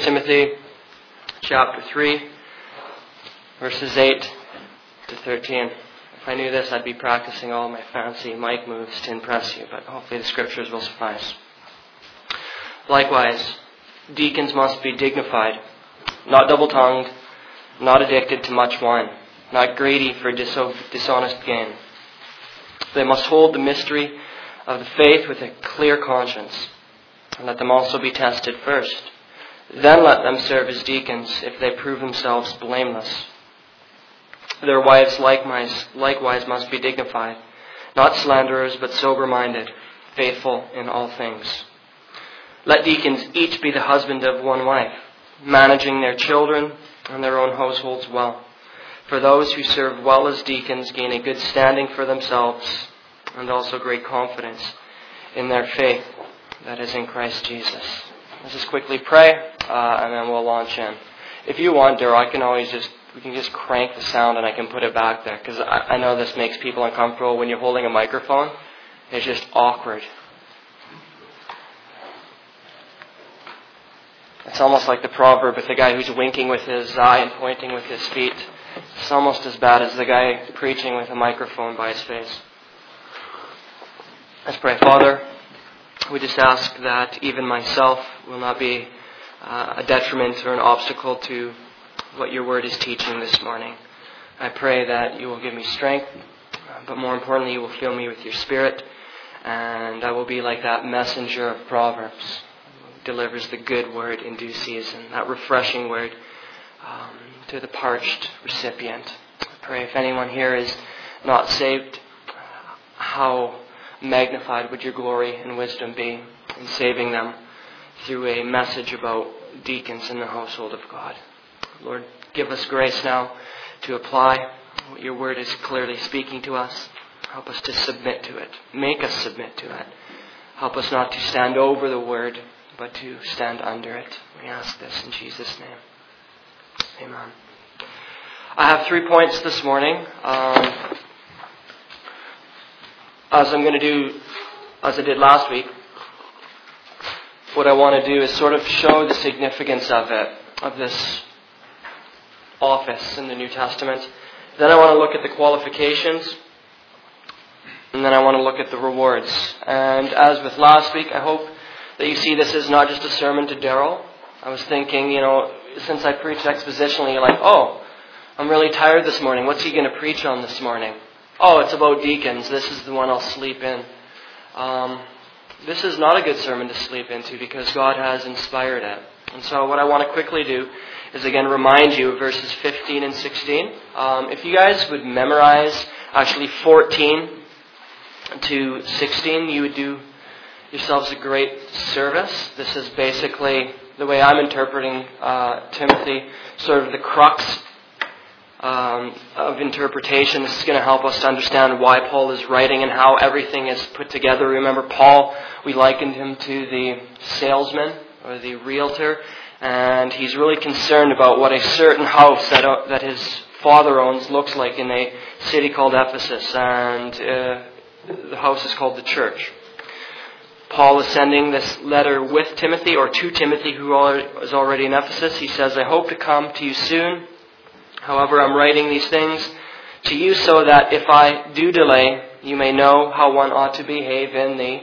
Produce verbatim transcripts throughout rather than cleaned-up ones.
Timothy chapter three, verses eight to thirteen. If I knew this, I'd be practicing all my fancy mic moves to impress you, but hopefully the scriptures will suffice. Likewise, deacons must be dignified, not double-tongued, not addicted to much wine, not greedy for diso- dishonest gain. They must hold the mystery of the faith with a clear conscience, and let them also be tested first. Then let them serve as deacons if they prove themselves blameless. Their wives likewise, likewise must be dignified, not slanderers, but sober-minded, faithful in all things. Let deacons each be the husband of one wife, managing their children and their own households well. For those who serve well as deacons gain a good standing for themselves and also great confidence in their faith that is in Christ Jesus. Let's just quickly pray, uh, and then we'll launch in. If you want, Daryl, I can always just, we can just crank the sound and I can put it back there, because I, I know this makes people uncomfortable when you're holding a microphone. It's just awkward. It's almost like the proverb with the guy who's winking with his eye and pointing with his feet. It's almost as bad as the guy preaching with a microphone by his face. Let's pray. Father, we just ask that even myself will not be uh, a detriment or an obstacle to what your word is teaching this morning. I pray that you will give me strength, but more importantly, you will fill me with your Spirit, and I will be like that messenger of Proverbs, delivers the good word in due season, that refreshing word um, to the parched recipient. I pray if anyone here is not saved, how magnified would your glory and wisdom be in saving them through a message about deacons in the household of God. Lord, give us grace now to apply what your word is clearly speaking to us. Help us to submit to it. Make us submit to it. Help us not to stand over the word, but to stand under it. We ask this in Jesus' name. Amen. I have three points this morning. Um, as I'm going to do, as I did last week, what I want to do is sort of show the significance of it, of this office in the New Testament. Then I want to look at the qualifications, and then I want to look at the rewards. And as with last week, I hope that you see this is not just a sermon to Daryl. I was thinking, you know, since I preached expositionally, you're like, oh, I'm really tired this morning. What's he going to preach on this morning? Oh, it's about deacons. This is the one I'll sleep in. Um, this is not a good sermon to sleep into because God has inspired it. And so what I want to quickly do is again remind you of verses fifteen and sixteen. Um, if you guys would memorize actually fourteen to sixteen, you would do yourselves a great service. This is basically the way I'm interpreting uh, Timothy, sort of the crux um, of interpretation. This is going to help us to understand why Paul is writing and how everything is put together. Remember, Paul, we likened him to the salesman or the realtor, and he's really concerned about what a certain house that, uh, that his father owns looks like in a city called Ephesus, and uh, the house is called the church. Paul is sending this letter with Timothy, or to Timothy, who is already in Ephesus. He says, I hope to come to you soon. However, I'm writing these things to you so that if I do delay, you may know how one ought to behave in the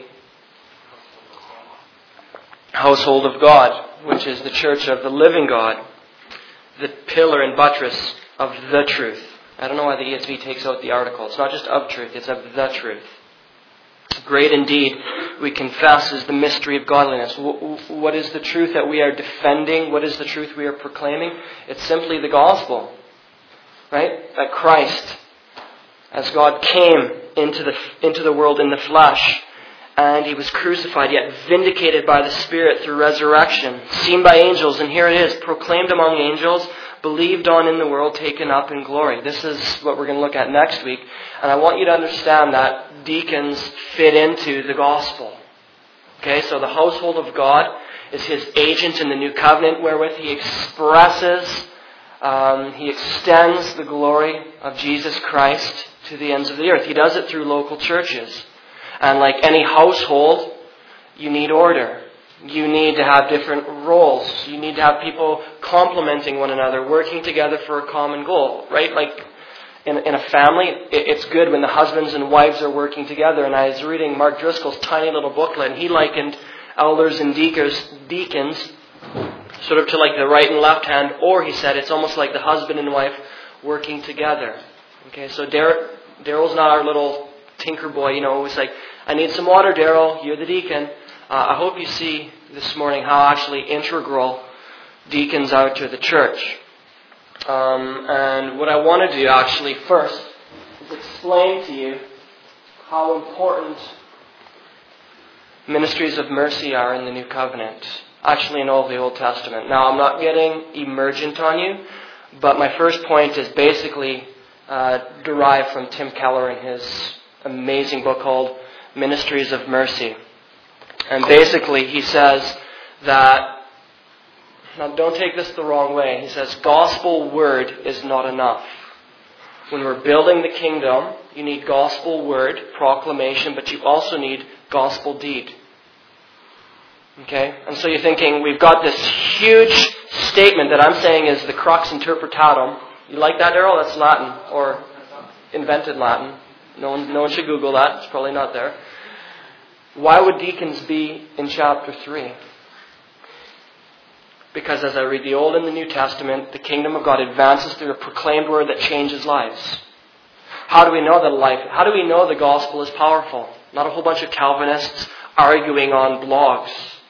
household of God, which is the church of the living God, the pillar and buttress of the truth. I don't know why the E S V takes out the article. It's not just of truth, it's of the truth. Great indeed, we confess, is the mystery of godliness. What is the truth that we are defending? What is the truth we are proclaiming? It's simply the gospel, right? That Christ, as God came into the into the world in the flesh, and he was crucified, yet vindicated by the Spirit through resurrection, seen by angels, and here it is, proclaimed among angels, believed on in the world, taken up in glory. This is what we're going to look at next week. And I want you to understand that deacons fit into the gospel. Okay, so the household of God is his agent in the new covenant, wherewith he expresses, um, he extends the glory of Jesus Christ to the ends of the earth. He does it through local churches. And like any household, you need order. You need to have different roles. You need to have people complementing one another, working together for a common goal, right? Like in, in a family, it, it's good when the husbands and wives are working together. And I was reading Mark Driscoll's tiny little booklet, and he likened elders and deacons, deacons sort of to like the right and left hand, or he said it's almost like the husband and wife working together. Okay, so Dar- Daryl's not our little tinker boy, you know, it's like, I need some water, Daryl, you're the deacon. Uh, I hope you see this morning how actually integral deacons are to the church. Um, and what I want to do actually first is explain to you how important ministries of mercy are in the New Covenant. Actually in all of the Old Testament. Now I'm not getting emergent on you, but my first point is basically uh, derived from Tim Keller in his amazing book called Ministries of Mercy. And basically he says that, now don't take this the wrong way, he says gospel word is not enough. When we're building the kingdom, you need gospel word, proclamation, but you also need gospel deed. Okay? And so you're thinking, we've got this huge statement that I'm saying is the crux interpretatum. You like that, Daryl? That's Latin, or invented Latin. No one, no one should Google that. It's probably not there. Why would deacons be in chapter three? Because as I read the Old and the New Testament, the kingdom of God advances through a proclaimed word that changes lives. How do we know that life? How do we know the gospel is powerful? Not a whole bunch of Calvinists arguing on blogs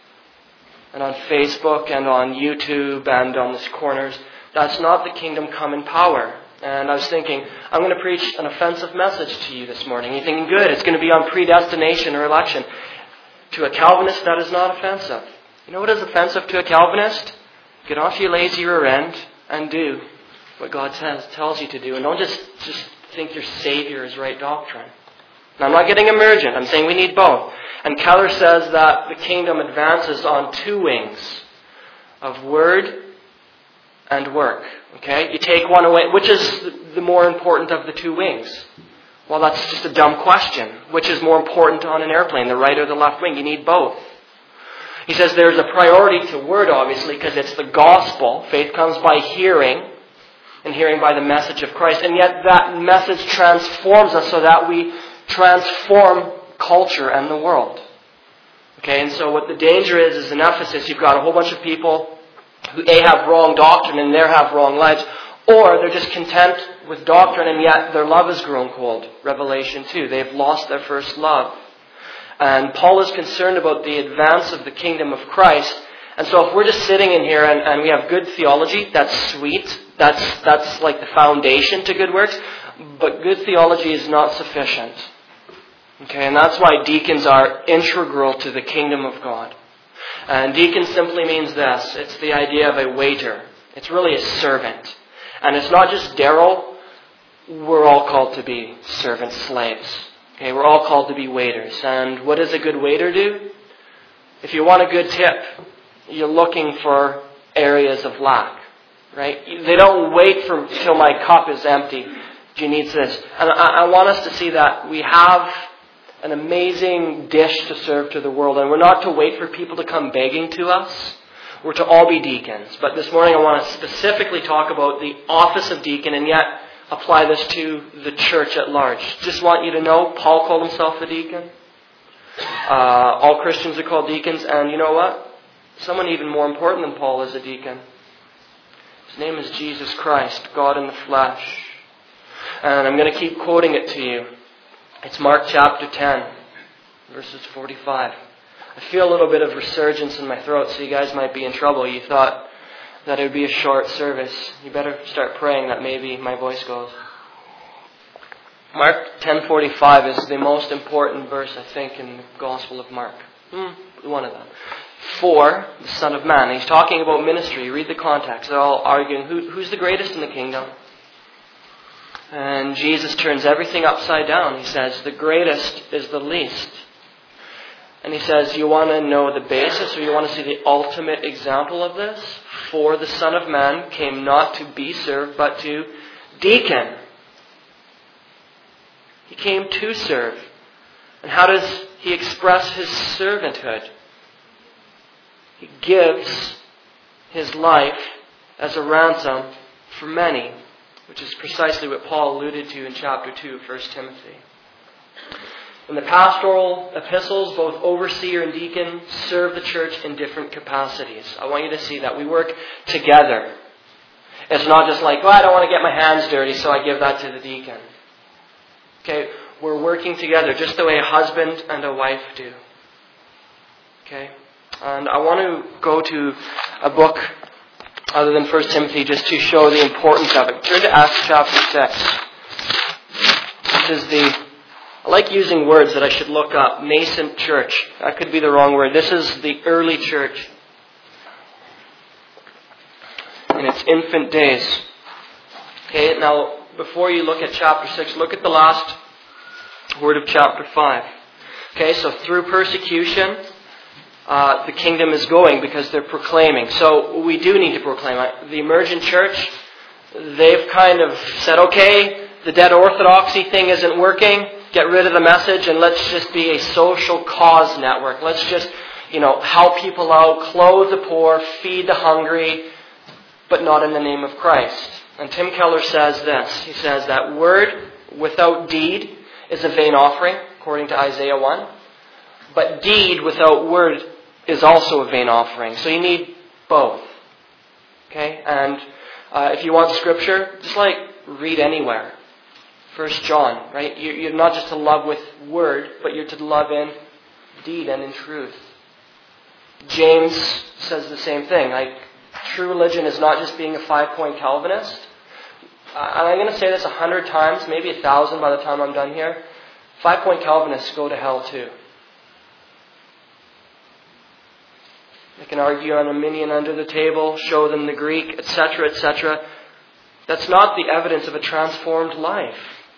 and on Facebook and on YouTube and on the corners. That's not the kingdom come in power. And I was thinking, I'm going to preach an offensive message to you this morning. You're thinking, good, it's going to be on predestination or election. To a Calvinist, that is not offensive. You know what is offensive to a Calvinist? Get off your lazy rear end and do what God says, tells you to do. And don't just, just think your Savior is right doctrine. Now, I'm not getting emergent. I'm saying we need both. And Keller says that the kingdom advances on two wings of word and work. Okay? You take one away. Which is the more important of the two wings? Well, that's just a dumb question. Which is more important on an airplane, the right or the left wing? You need both. He says there's a priority to word, obviously, because it's the gospel. Faith comes by hearing, and hearing by the message of Christ. And yet that message transforms us so that we transform culture and the world. Okay, and so what the danger is, is in Ephesus, you've got a whole bunch of people who A, have wrong doctrine and they have wrong lives, or they're just content with doctrine and yet their love has grown cold. Revelation two. They've lost their first love. And Paul is concerned about the advance of the kingdom of Christ. And so if we're just sitting in here and, and we have good theology, that's sweet. That's, that's like the foundation to good works. But good theology is not sufficient. Okay, and that's why deacons are integral to the kingdom of God. And deacon simply means this. It's the idea of a waiter. It's really a servant. And it's not just Daryl. We're all called to be servant slaves. Okay, we're all called to be waiters. And what does a good waiter do? If you want a good tip, you're looking for areas of lack. Right? They don't wait for till my cup is empty. Do you need this? And I, I want us to see that we have an amazing dish to serve to the world. And we're not to wait for people to come begging to us. We're to all be deacons. But this morning I want to specifically talk about the office of deacon and yet apply this to the church at large. Just want you to know, Paul called himself a deacon. Uh, all Christians are called deacons. And you know what? Someone even more important than Paul is a deacon. His name is Jesus Christ, God in the flesh. And I'm going to keep quoting it to you. It's Mark chapter ten, verses forty-five. I feel a little bit of resurgence in my throat, so you guys might be in trouble. You thought that it would be a short service. You better start praying that maybe my voice goes. Mark ten forty-five is the most important verse, I think, in the Gospel of Mark. Hmm, one of them. For the Son of Man. And he's talking about ministry. You read the context. They're all arguing who, who's the greatest in the kingdom. And Jesus turns everything upside down. He says, the greatest is the least. And he says, you want to know the basis or you want to see the ultimate example of this? For the Son of Man came not to be served, but to deacon. He came to serve. And how does he express his servanthood? He gives his life as a ransom for many, which is precisely what Paul alluded to in chapter two of First Timothy. In the pastoral epistles, both overseer and deacon serve the church in different capacities. I want you to see that. We work together. It's not just like, well, I don't want to get my hands dirty, so I give that to the deacon. Okay, we're working together just the way a husband and a wife do. Okay, and I want to go to a book other than First Timothy just to show the importance of it. Turn to Acts chapter six. This is the, I like using words that I should look up. Nascent church. That could be the wrong word. This is the early church in its infant days. Okay, now before you look at chapter six, look at the last word of chapter five. Okay, so through persecution, uh, the kingdom is going because they're proclaiming. So we do need to proclaim. The emergent church, they've kind of said, okay, the dead orthodoxy thing isn't working. Get rid of the message and let's just be a social cause network. Let's just, you know, help people out, clothe the poor, feed the hungry, but not in the name of Christ. And Tim Keller says this. He says that word without deed is a vain offering, according to Isaiah one. But deed without word is also a vain offering. So you need both. Okay? And uh, if you want scripture, just like read anywhere. First John, right? You're not just to love with word, but you're to love in deed and in truth. James says the same thing. Like, true religion is not just being a five-point Calvinist. And I'm going to say this a hundred times, maybe a thousand by the time I'm done here. Five-point Calvinists go to hell too. They can argue on Arminian under the table, show them the Greek, et cetera, et cetera. That's not the evidence of a transformed life.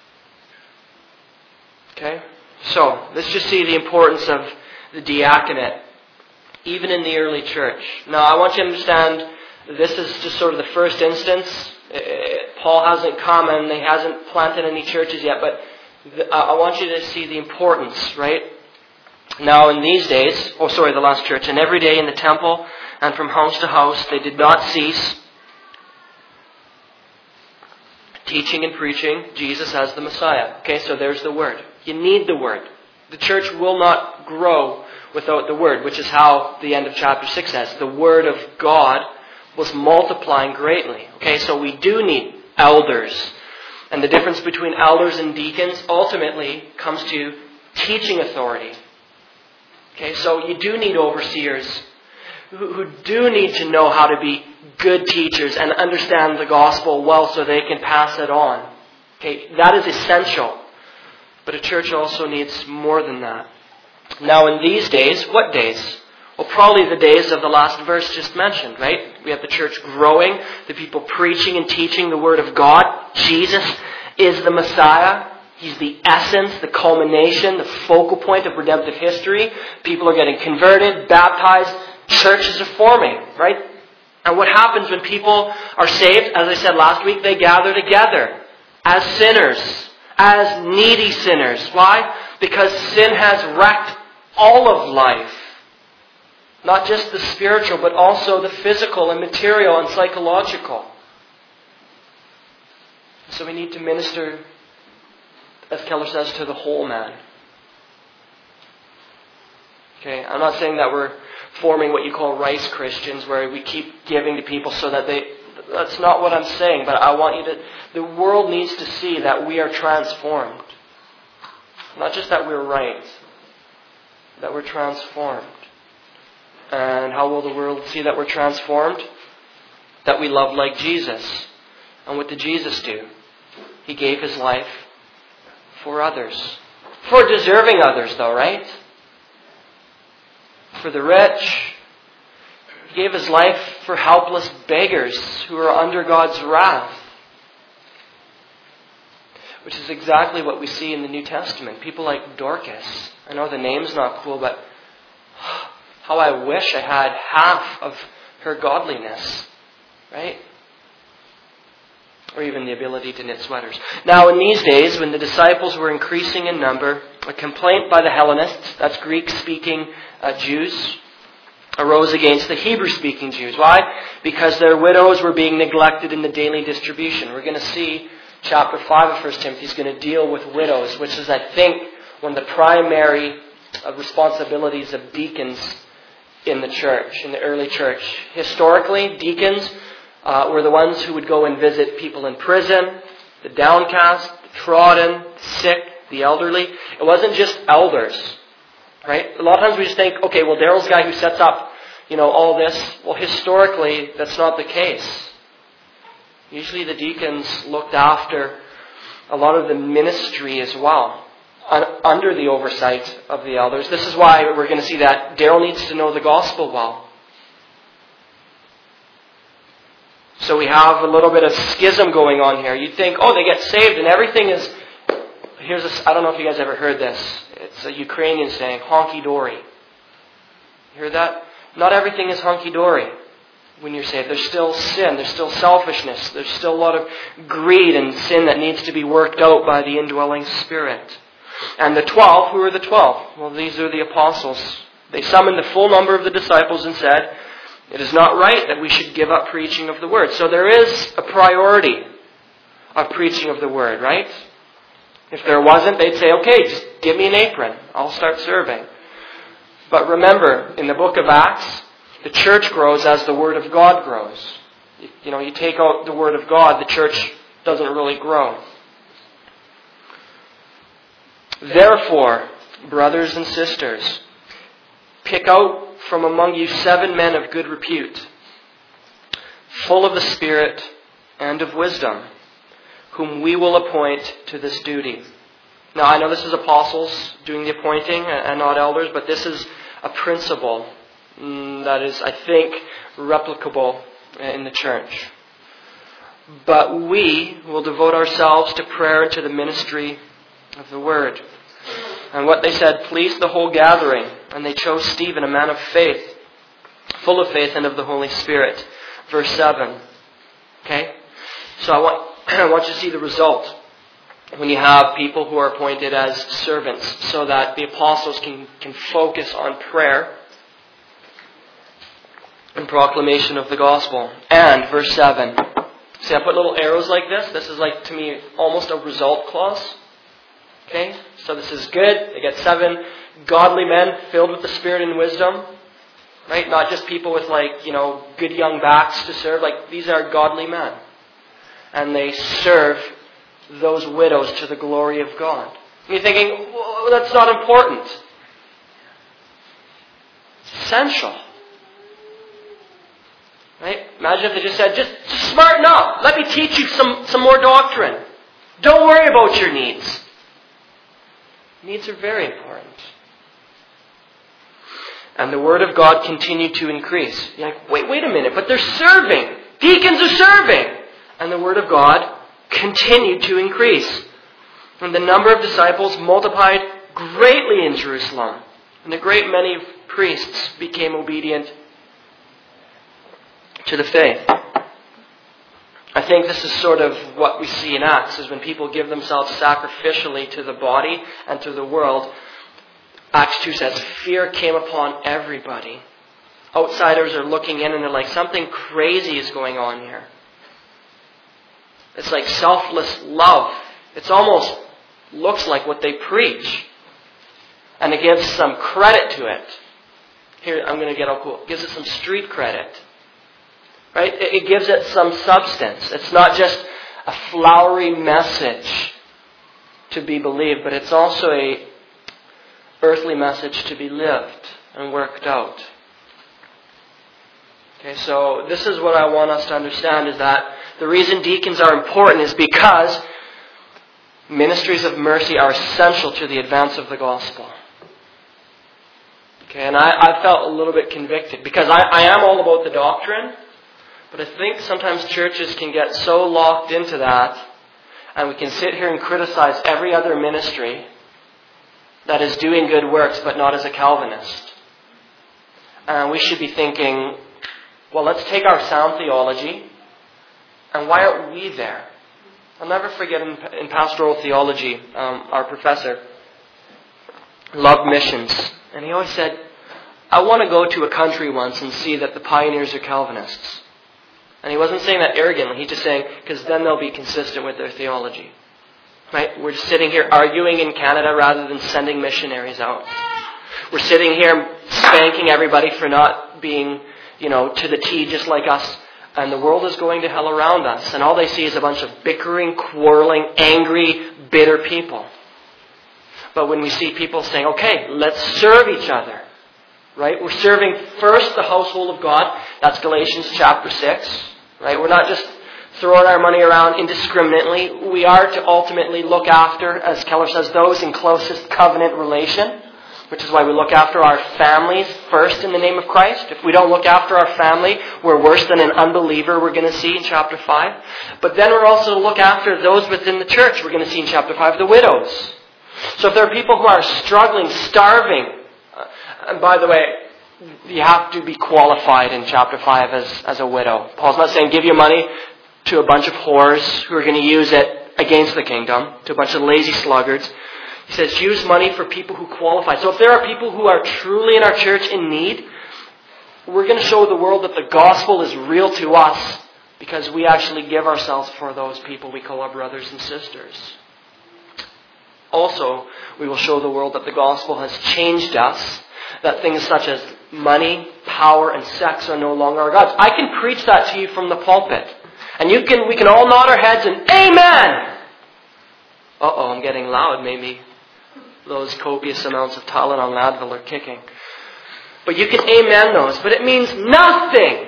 Okay? So, let's just see the importance of the diaconate, even in the early church. Now, I want you to understand, this is just sort of the first instance. Paul hasn't come and he hasn't planted any churches yet, but I want you to see the importance, right? Now, in these days, oh sorry, the last church, and every day in the temple and from house to house, they did not cease teaching and preaching Jesus as the Messiah. Okay, so there's the word. You need the word. The church will not grow without the word, which is how the end of chapter six says. The word of God was multiplying greatly. Okay, so we do need elders. And the difference between elders and deacons ultimately comes to teaching authority. Okay, so you do need overseers who, who do need to know how to be good teachers and understand the gospel well so they can pass it on. Okay, that is essential. But a church also needs more than that. Now in these days, what days? Well, probably the days of the last verse just mentioned, right? We have the church growing, the people preaching and teaching the Word of God. Jesus is the Messiah. He's the essence, the culmination, the focal point of redemptive history. People are getting converted, baptized, churches are forming, right? And what happens when people are saved? As I said last week, they gather together as sinners, as needy sinners. Why? Because sin has wrecked all of life. Not just the spiritual, but also the physical and material and psychological. So we need to minister, as Keller says, to the whole man. Okay, I'm not saying that we're forming what you call rice Christians, where we keep giving to people so that they... That's not what I'm saying, but I want you to... The world needs to see that we are transformed. Not just that we're right, that we're transformed. And how will the world see that we're transformed? That we love like Jesus. And what did Jesus do? He gave His life for others. For deserving others, though, right? For the rich. He gave His life for helpless beggars who are under God's wrath. Which is exactly what we see in the New Testament. People like Dorcas. I know the name's not cool, but how I wish I had half of her godliness. Right? Or even the ability to knit sweaters. Now, in these days, when the disciples were increasing in number, a complaint by the Hellenists, that's Greek-speaking uh, Jews, arose against the Hebrew-speaking Jews. Why? Because their widows were being neglected in the daily distribution. We're going to see chapter five of First Timothy is going to deal with widows, which is, I think, one of the primary responsibilities of deacons in the church, in the early church. Historically, deacons uh, were the ones who would go and visit people in prison, the downcast, the trodden, the sick, the elderly. It wasn't just elders, right? A lot of times we just think, okay, well, Daryl's the guy who sets up, you know, all this. Well, historically, that's not the case. Usually the deacons looked after a lot of the ministry as well, under the oversight of the elders. This is why we're going to see that Daryl needs to know the gospel well. So we have a little bit of schism going on here. You'd think, oh, they get saved and everything is... Here's a, I don't know if you guys ever heard this. It's a Ukrainian saying, honky-dory. You heard that? Not everything is honky-dory when you're saved. There's still sin. There's still selfishness. There's still a lot of greed and sin that needs to be worked out by the indwelling Spirit. And the twelve, who are the twelve? Well, these are the apostles. They summoned the full number of the disciples and said, it is not right that we should give up preaching of the Word. So there is a priority of preaching of the Word, right? If there wasn't, they'd say, okay, just give me an apron. I'll start serving. But remember, in the book of Acts, the church grows as the Word of God grows. You, you know, you take out the Word of God, the church doesn't really grow. Therefore, brothers and sisters, pick out from among you seven men of good repute, full of the Spirit and of wisdom, whom we will appoint to this duty. Now, I know this is apostles doing the appointing and not elders, but this is a principle that is, I think, replicable in the church. But we will devote ourselves to prayer and to the ministry of the Word. And what they said pleased the whole gathering, and they chose Stephen, a man of faith, full of faith and of the Holy Spirit. Verse seven. Okay? So I want, I want you to see the result when you have people who are appointed as servants, so that the apostles can, can focus on prayer and proclamation of the gospel. And verse seven. See, I put little arrows like this. This is like, to me, almost a result clause. Okay? So this is good. They get seven godly men filled with the Spirit and wisdom. Right? Not just people with, like, you know, good young backs to serve. Like, these are godly men. And they serve those widows to the glory of God. And you're thinking, well, that's not important. It's essential. Right? Imagine if they just said, just, just smarten up. Let me teach you some, some more doctrine. Don't worry about your needs. Needs are very important. And the Word of God continued to increase. You're like, wait, wait a minute, but they're serving. Deacons are serving. And the Word of God continued to increase. And the number of disciples multiplied greatly in Jerusalem. And a great many priests became obedient to the faith. I think this is sort of what we see in Acts, is when people give themselves sacrificially to the body and to the world. Acts two says, fear came upon everybody. Outsiders are looking in and they're like, something crazy is going on here. It's like selfless love. It's almost looks like what they preach. And it gives some credit to it. Here, I'm going to get all cool. It gives it some street credit. Right? It gives it some substance. It's not just a flowery message to be believed, but it's also a earthly message to be lived and worked out. Okay, so this is what I want us to understand, is that the reason deacons are important is because ministries of mercy are essential to the advance of the gospel. Okay, and I, I felt a little bit convicted, because I, I am all about the doctrine. But I think sometimes churches can get so locked into that, and we can sit here and criticize every other ministry that is doing good works, but not as a Calvinist. And we should be thinking, well, let's take our sound theology, and why aren't we there? I'll never forget in, in pastoral theology, um, our professor loved missions. And he always said, I want to go to a country once and see that the pioneers are Calvinists. And he wasn't saying that arrogantly. He's just saying, because then they'll be consistent with their theology. Right? We're just sitting here arguing in Canada rather than sending missionaries out. We're sitting here spanking everybody for not being, you know, to the T just like us. And the world is going to hell around us. And all they see is a bunch of bickering, quarreling, angry, bitter people. But when we see people saying, okay, let's serve each other. Right? We're serving first the household of God. That's Galatians chapter six. Right? We're not just throwing our money around indiscriminately. We are to ultimately look after, as Keller says, those in closest covenant relation. Which is why we look after our families first in the name of Christ. If we don't look after our family, we're worse than an unbeliever, we're going to see in chapter five. But then we're also to look after those within the church. We're going to see in chapter five, the widows. So if there are people who are struggling, starving, uh, and by the way, you have to be qualified in chapter five as, as a widow. Paul's not saying give your money to a bunch of whores who are going to use it against the kingdom, to a bunch of lazy sluggards. He says use money for people who qualify. So if there are people who are truly in our church in need, we're going to show the world that the gospel is real to us because we actually give ourselves for those people we call our brothers and sisters. Also, we will show the world that the gospel has changed us, that things such as money, power, and sex are no longer our gods. I can preach that to you from the pulpit. And you can, we can all nod our heads and amen! Uh-oh, I'm getting loud. Maybe those copious amounts of Tylenol and Advil are kicking. But you can amen those. But it means nothing.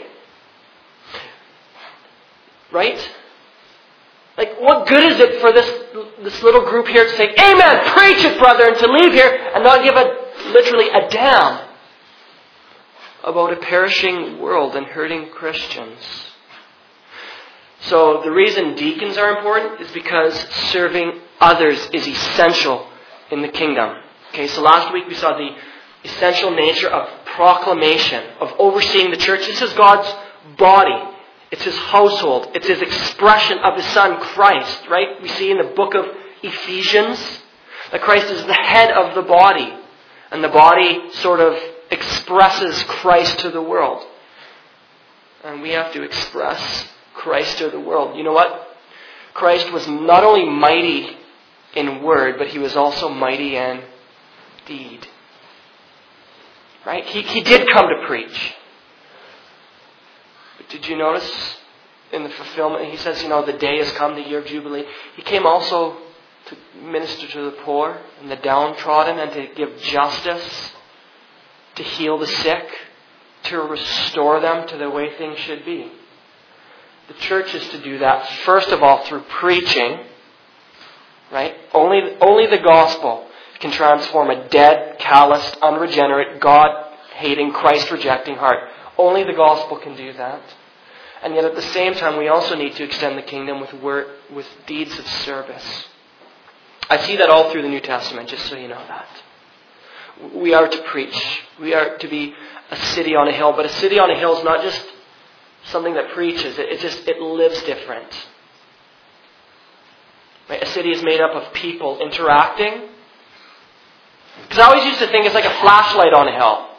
Right? Like, what good is it for this, this little group here to say, amen, preach it, brother, and to leave here and not give a, literally a damn about a perishing world and hurting Christians? So the reason deacons are important is because serving others is essential in the kingdom. Okay, so last week we saw the essential nature of proclamation, of overseeing the church. This is God's body. It's His household. It's His expression of His Son, Christ, right? We see in the book of Ephesians that Christ is the head of the body. And the body sort of expresses Christ to the world. And we have to express Christ to the world. You know what? Christ was not only mighty in word, but He was also mighty in deed. Right? He, he did come to preach. But did you notice in the fulfillment, He says, you know, the day has come, the year of Jubilee. He came also to minister to the poor and the downtrodden and to give justice, to heal the sick, to restore them to the way things should be. The church is to do that, first of all, through preaching. Right? Only, only the gospel can transform a dead, calloused, unregenerate, God-hating, Christ-rejecting heart. Only the gospel can do that. And yet at the same time, we also need to extend the kingdom with word, with deeds of service. I see that all through the New Testament, just so you know that. We are to preach. We are to be a city on a hill. But a city on a hill is not just something that preaches. It, it just, it lives different. Right? A city is made up of people interacting. Because I always used to think it's like a flashlight on a hill.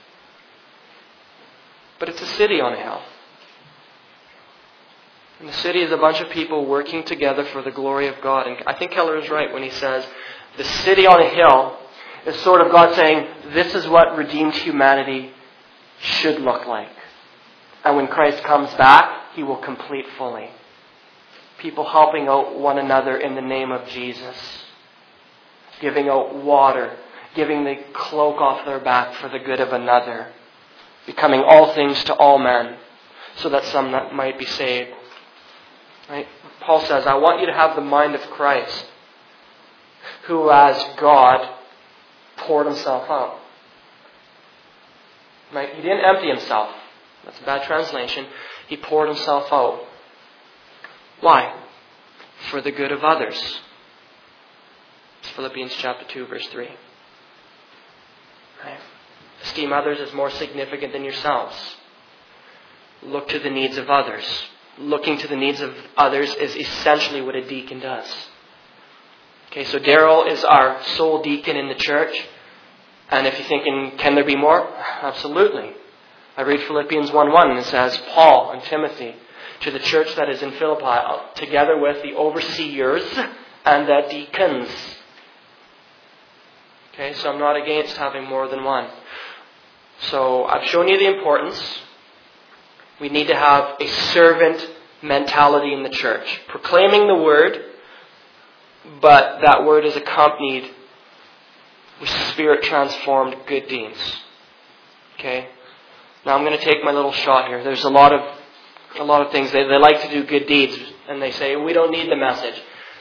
But it's a city on a hill. And the city is a bunch of people working together for the glory of God. And I think Keller is right when he says the city on a hill is sort of God saying, this is what redeemed humanity should look like. And when Christ comes back, He will complete fully. People helping out one another in the name of Jesus. Giving out water. Giving the cloak off their back for the good of another. Becoming all things to all men, so that some might be saved. Right? Paul says, I want you to have the mind of Christ, who as God poured Himself out. Right? He didn't empty Himself. That's a bad translation. He poured Himself out. Why? For the good of others. It's Philippians chapter two, verse three. Right? Esteem others as more significant than yourselves. Look to the needs of others. Looking to the needs of others is essentially what a deacon does. Okay, so Daryl is our sole deacon in the church. And if you're thinking, can there be more? Absolutely. I read Philippians one one and it says, Paul and Timothy to the church that is in Philippi, together with the overseers and the deacons. Okay, so I'm not against having more than one. So I've shown you the importance. We need to have a servant mentality in the church. Proclaiming the word, but that word is accompanied with Spirit-transformed good deeds. Okay? Now I'm going to take my little shot here. There's a lot of a lot of things. They, they like to do good deeds, and they say, we don't need the message.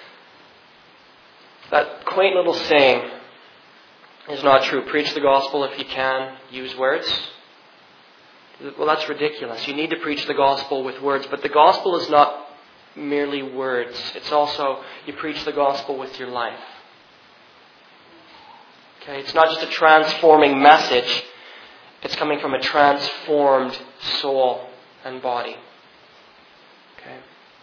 That quaint little saying is not true. Preach the gospel if you can. Use words. Well, that's ridiculous. You need to preach the gospel with words, but the gospel is not merely words. It's also, you preach the gospel with your life. Okay, it's not just a transforming message. It's coming from a transformed soul and body. Okay.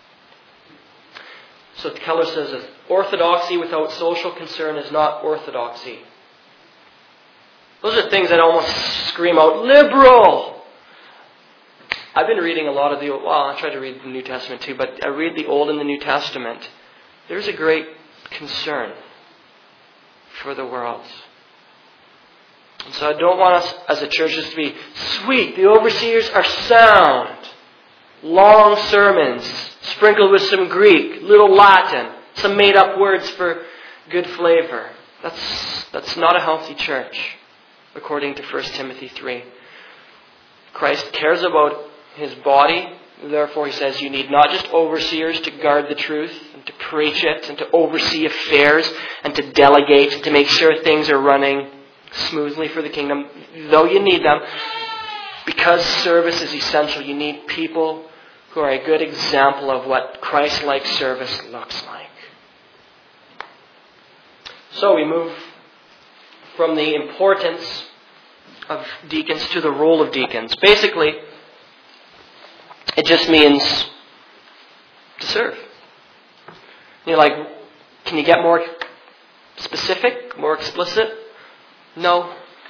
So Keller says that orthodoxy without social concern is not orthodoxy. Those are things that almost scream out, liberal! I've been reading a lot of the, well, I try to read the New Testament too, but I read the Old and the New Testament. There's a great concern for the world. And so I don't want us as a church just to be, sweet, the overseers are sound. Long sermons, sprinkled with some Greek, little Latin, some made up words for good flavor. That's, that's not a healthy church, according to First Timothy three. Christ cares about His body. Therefore, He says you need not just overseers to guard the truth and to preach it and to oversee affairs and to delegate to make sure things are running smoothly for the kingdom. Though you need them, because service is essential, you need people who are a good example of what Christ-like service looks like. So we move from the importance of deacons to the role of deacons. Basically, it just means to serve. You're like, can you get more specific, more explicit? No.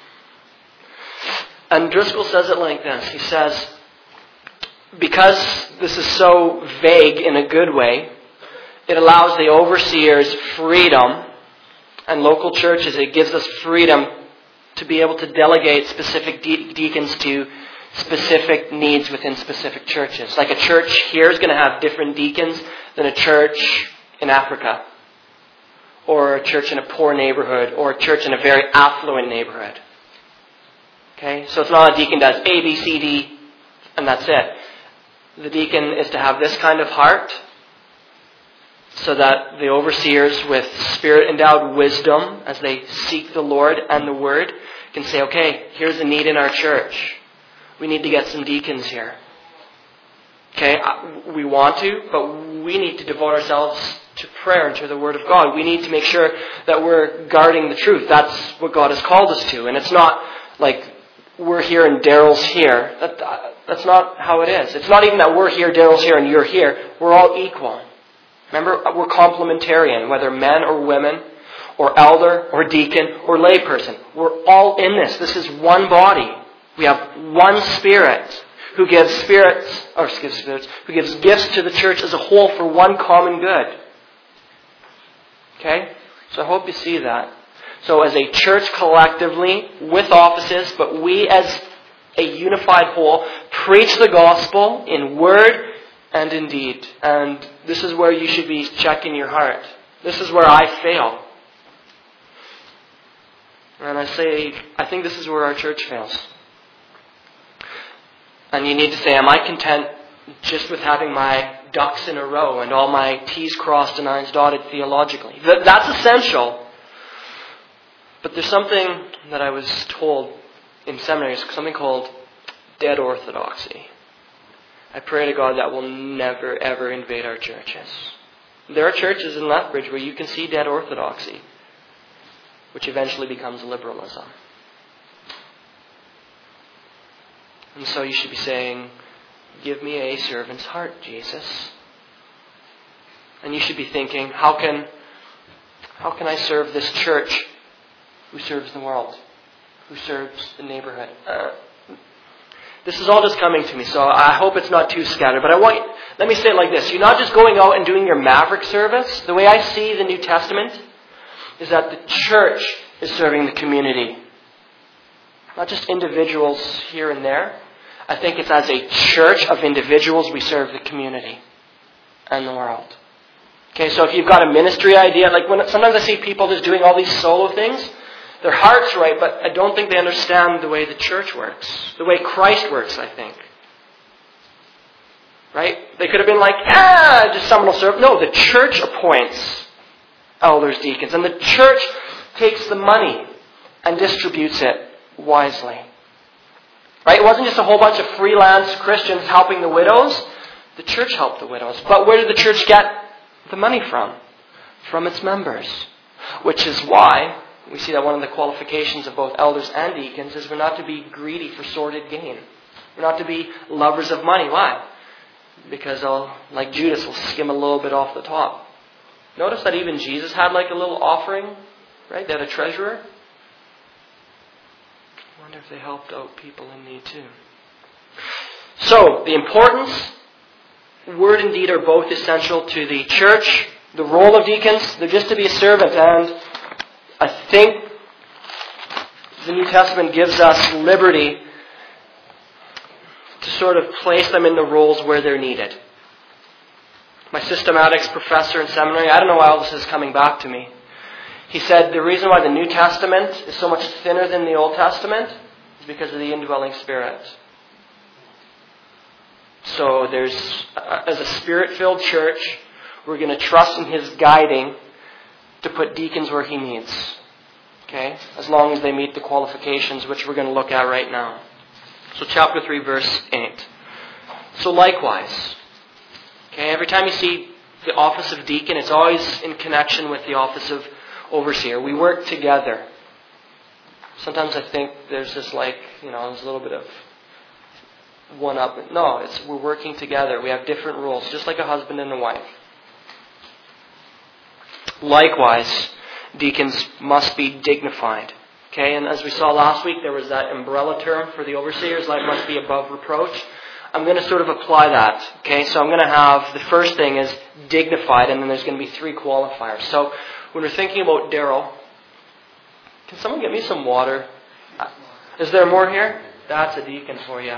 And Driscoll says it like this. He says, because this is so vague in a good way, it allows the overseers freedom, and local churches, it gives us freedom to be able to delegate specific de- deacons to specific needs within specific churches. Like a church here is going to have different deacons than a church in Africa, or a church in a poor neighborhood, or a church in a very affluent neighborhood. Okay? So it's not a deacon does A, B, C, D, and that's it. The deacon is to have this kind of heart, so that the overseers with Spirit-endowed wisdom, as they seek the Lord and the Word, can say, okay, here's a need in our church. We need to get some deacons here. Okay, we want to, but we need to devote ourselves to prayer and to the Word of God. We need to make sure that we're guarding the truth. That's what God has called us to. And it's not like we're here and Daryl's here. That, that's not how it is. It's not even that we're here, Daryl's here, and you're here. We're all equal. Remember, we're complementarian, whether men or women, or elder, or deacon, or layperson. We're all in this. This is one body. We have one Spirit who gives spirits, or excuse spirits, who gives gifts to the church as a whole for one common good. Okay? So I hope you see that. So as a church collectively, with offices, but we as a unified whole, preach the gospel in word and in deed. And this is where you should be checking your heart. This is where I fail. And I say, I think this is where our church fails. And you need to say, am I content just with having my ducks in a row and all my T's crossed and I's dotted theologically? That's essential. But there's something that I was told in seminary, something called dead orthodoxy. I pray to God that will never, ever invade our churches. There are churches in Lethbridge where you can see dead orthodoxy, which eventually becomes liberalism. And so you should be saying, give me a servant's heart, Jesus. And you should be thinking, how can, how can I serve this church who serves the world? who serves the neighborhood. Uh, this is all just coming to me, so I hope it's not too scattered. But I want, let me say it like this. You're not just going out and doing your maverick service. The way I see the New Testament is that the church is serving the community. Not just individuals here and there. I think it's as a church of individuals we serve the community and the world. Okay, so if you've got a ministry idea, like when sometimes I see people just doing all these solo things, their heart's right, but I don't think they understand the way the church works. The way Christ works, I think. Right? They could have been like, ah, just someone will serve. No, the church appoints elders, deacons, and the church takes the money and distributes it wisely. Right? It wasn't just a whole bunch of freelance Christians helping the widows. The church helped the widows. But where did the church get the money from? From its members. Which is why we see that one of the qualifications of both elders and deacons is we're not to be greedy for sordid gain. We're not to be lovers of money. Why? Because I'll, like Judas, will skim a little bit off the top. Notice that even Jesus had like a little offering, right? They had a treasurer. I wonder if they helped out people in need too. So, the importance, word and deed are both essential to the church. The role of deacons, they're just to be a servant. And I think the New Testament gives us liberty to sort of place them in the roles where they're needed. My systematics professor in seminary, I don't know why all this is coming back to me. He said the reason why the New Testament is so much thinner than the Old Testament is because of the indwelling Spirit. So there's, uh, as a Spirit-filled church, we're going to trust in His guiding to put deacons where He needs. Okay? As long as they meet the qualifications, which we're going to look at right now. So chapter three, verse eight. So likewise, okay, every time you see the office of deacon, it's always in connection with the office of overseer. We work together. Sometimes I think there's this like, you know, there's a little bit of one up. No, it's we're working together. We have different roles, just like a husband and a wife. Likewise, deacons must be dignified. Okay, and as we saw last week, there was that umbrella term for the overseers, like must be above reproach. I'm going to sort of apply that. Okay, so I'm going to have, the first thing is dignified, and then there's going to be three qualifiers. So when we're thinking about Daryl, can someone get me some water? Is there more here? That's a deacon for you.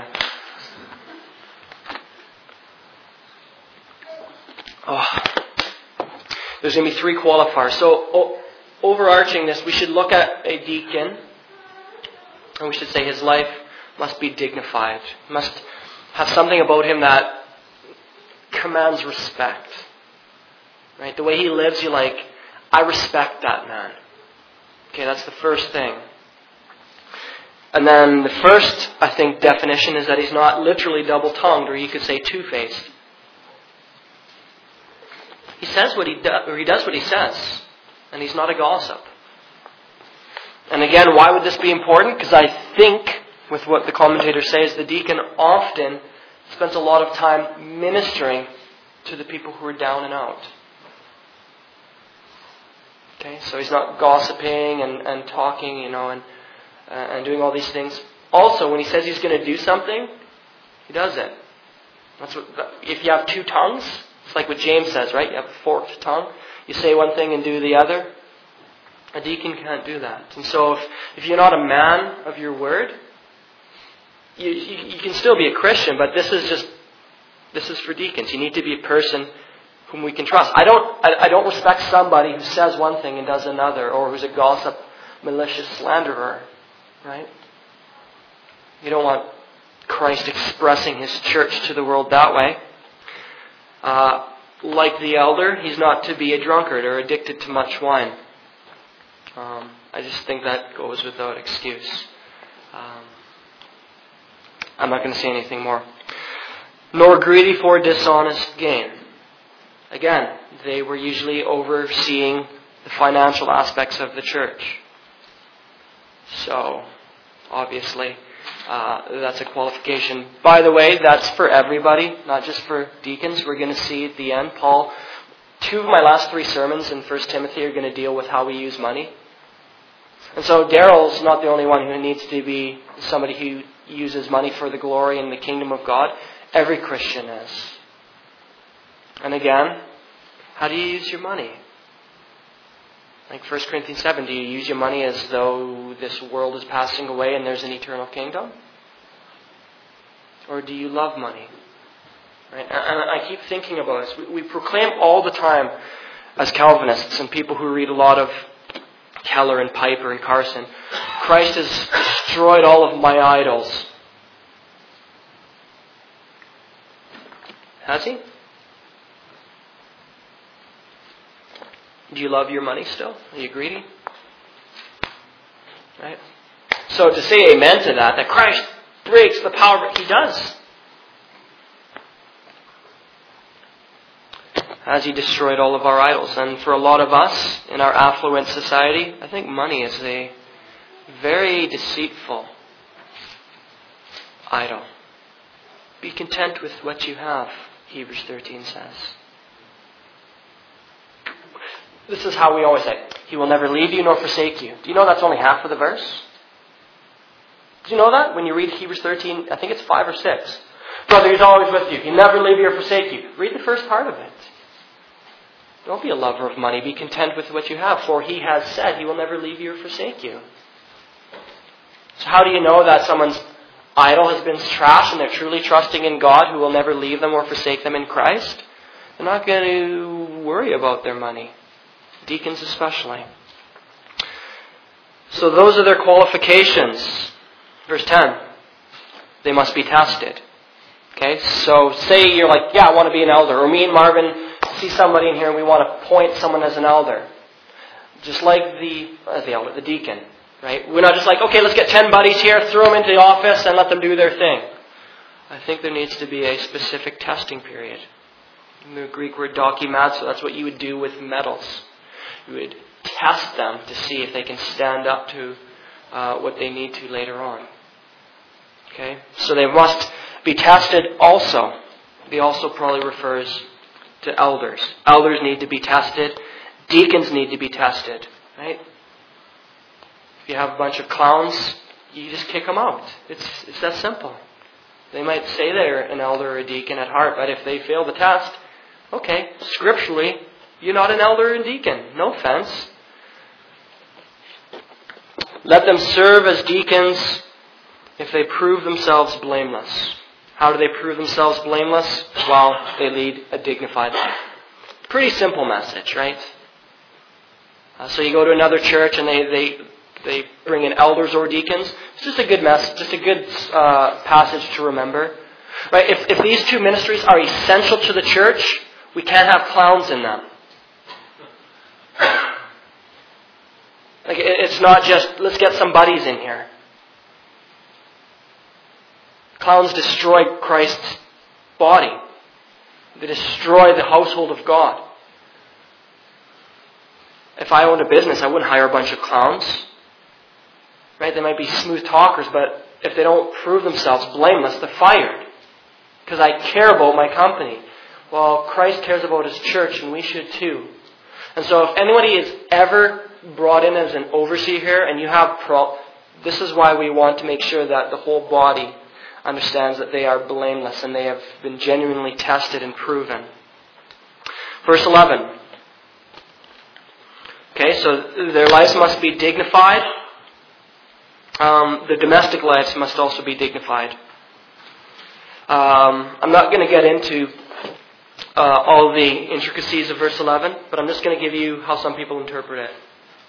Oh. There's going to be three qualifiers. So oh, overarching this, we should look at a deacon, and we should say his life must be dignified. Must have something about him that commands respect. Right? The way he lives, you're like, I respect that man. Okay, that's the first thing. And then the first, I think, definition is that he's not literally double-tongued, or you could say two-faced. He says what he does, or he does what he says, and he's not a gossip. And again, why would this be important? Because I think, with what the commentators say, is the deacon often spends a lot of time ministering to the people who are down and out. Okay, so he's not gossiping and, and talking, you know, and uh, and doing all these things. Also, when he says he's going to do something, he does it. That's what. If you have two tongues, it's like what James says, right? You have a forked tongue. You say one thing and do the other. A deacon can't do that. And so, if if you're not a man of your word, you you, you can still be a Christian, but this is just this is for deacons. You need to be a person whom we can trust. I don't I, I don't respect somebody who says one thing and does another, or who's a gossip, malicious slanderer. Right? You don't want Christ expressing His church to the world that way. Uh, like the elder, he's not to be a drunkard or addicted to much wine. Um, I just think that goes without excuse. Um, I'm not going to say anything more. Nor greedy for dishonest gain. Again, they were usually overseeing the financial aspects of the church. So, obviously, uh, that's a qualification. By the way, that's for everybody, not just for deacons. We're going to see at the end, Paul, two of my last three sermons in First Timothy are going to deal with how we use money. And so Daryl's not the only one who needs to be somebody who uses money for the glory and the kingdom of God. Every Christian is. And again, how do you use your money? Like First Corinthians seven, do you use your money as though this world is passing away and there's an eternal kingdom? Or do you love money? Right? And I keep thinking about this. We, we proclaim all the time as Calvinists and people who read a lot of Keller and Piper and Carson, Christ has destroyed all of my idols. Has he? Do you love your money still? Are you greedy? Right? So to say amen to that, that Christ breaks the power, he does. Has he destroyed all of our idols? And for a lot of us in our affluent society, I think money is a very deceitful idol. Be content with what you have, Hebrews thirteen says. This is how we always say, he will never leave you nor forsake you. Do you know that's only half of the verse? Do you know that? When you read Hebrews thirteen, I think it's five or six. Brother, he's always with you. He'll never leave you or forsake you. Read the first part of it. Don't be a lover of money. Be content with what you have. For he has said he will never leave you or forsake you. So how do you know that someone's idol has been trashed and they're truly trusting in God who will never leave them or forsake them in Christ? They're not going to worry about their money. Deacons especially. So those are their qualifications. Verse ten. They must be tested. Okay, so say you're like, yeah, I want to be an elder. Or me and Marvin see somebody in here and we want to appoint someone as an elder. Just like the, uh, the elder, the deacon. Right? We're not just like, okay, let's get ten buddies here, throw them into the office and let them do their thing. I think there needs to be a specific testing period. In the Greek word dokimazo, that's what you would do with metals. You would test them to see if they can stand up to uh, what they need to later on. Okay? So they must be tested also. He also probably refers to elders. Elders need to be tested. Deacons need to be tested. Right? If you have a bunch of clowns, you just kick them out. It's, it's that simple. They might say they're an elder or a deacon at heart, but if they fail the test, okay, scripturally, you're not an elder or deacon. No offense. Let them serve as deacons if they prove themselves blameless. How do they prove themselves blameless? Well, they lead a dignified life. Pretty simple message, right? Uh, so you go to another church and they, they they bring in elders or deacons. It's just a good mess, just a good uh, passage to remember. Right? If, if these two ministries are essential to the church, we can't have clowns in them. Like it's not just, let's get some buddies in here. Clowns destroy Christ's body. They destroy the household of God. If I owned a business, I wouldn't hire a bunch of clowns. Right? They might be smooth talkers, but if they don't prove themselves blameless, they're fired. Because I care about my company. Well, Christ cares about His church, and we should too. And so if anybody is ever brought in as an overseer here, and you have pro, this is why we want to make sure that the whole body understands that they are blameless and they have been genuinely tested and proven. Verse eleven. Okay, so their lives must be dignified. Um, the domestic lives must also be dignified. Um, I'm not going to get into uh, all the intricacies of verse eleven, but I'm just going to give you how some people interpret it.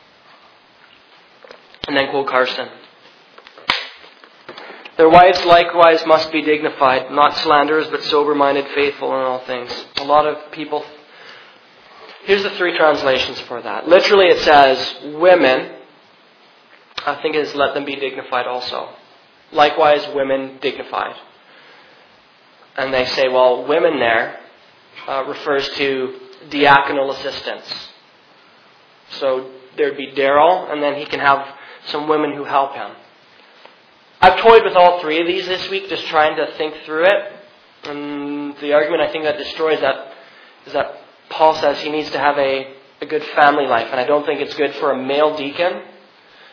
And then quote Carson. Their wives likewise must be dignified, not slanderers, but sober-minded, faithful in all things. A lot of people... Here's the three translations for that. Literally it says, women, I think it is let them be dignified also. Likewise, women dignified. And they say, well, women there uh, refers to diaconal assistants. So there'd be Daryl, and then he can have some women who help him. I've toyed with all three of these this week, just trying to think through it. And the argument I think that destroys that is that Paul says he needs to have a, a good family life. And I don't think it's good for a male deacon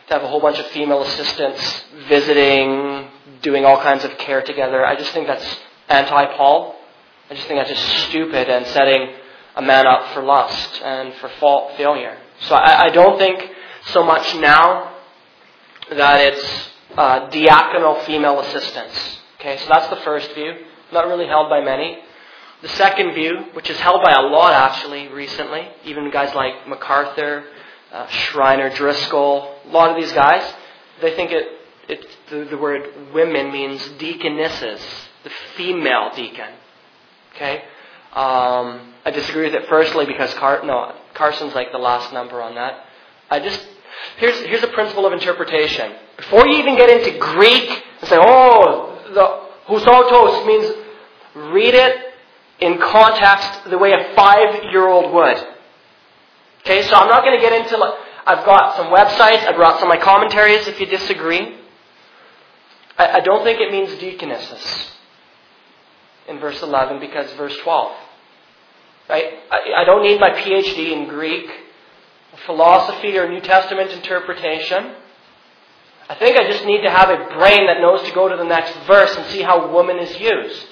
to have a whole bunch of female assistants visiting, doing all kinds of care together. I just think that's anti-Paul. I just think that's just stupid and setting a man up for lust and for fault failure. So I, I don't think so much now that it's uh, diaconal female assistants. Okay, so that's the first view. Not really held by many. The second view, which is held by a lot actually recently, even guys like MacArthur, uh, Schreiner, Driscoll, a lot of these guys, they think it, it the, the word women means deaconesses, the female deacon. Okay, um, I disagree with it firstly because Car- no, Carson's like the last number on that. I just here's here's a principle of interpretation. Before you even get into Greek and say, oh, the husotos means, read it in context the way a five-year-old would. Okay, so I'm not going to get into, I've got some websites, I brought some of my commentaries if you disagree. I, I don't think it means deaconesses in verse eleven because verse twelve. Right? I, I don't need my P H D in Greek, philosophy, or New Testament interpretation. I think I just need to have a brain that knows to go to the next verse and see how woman is used.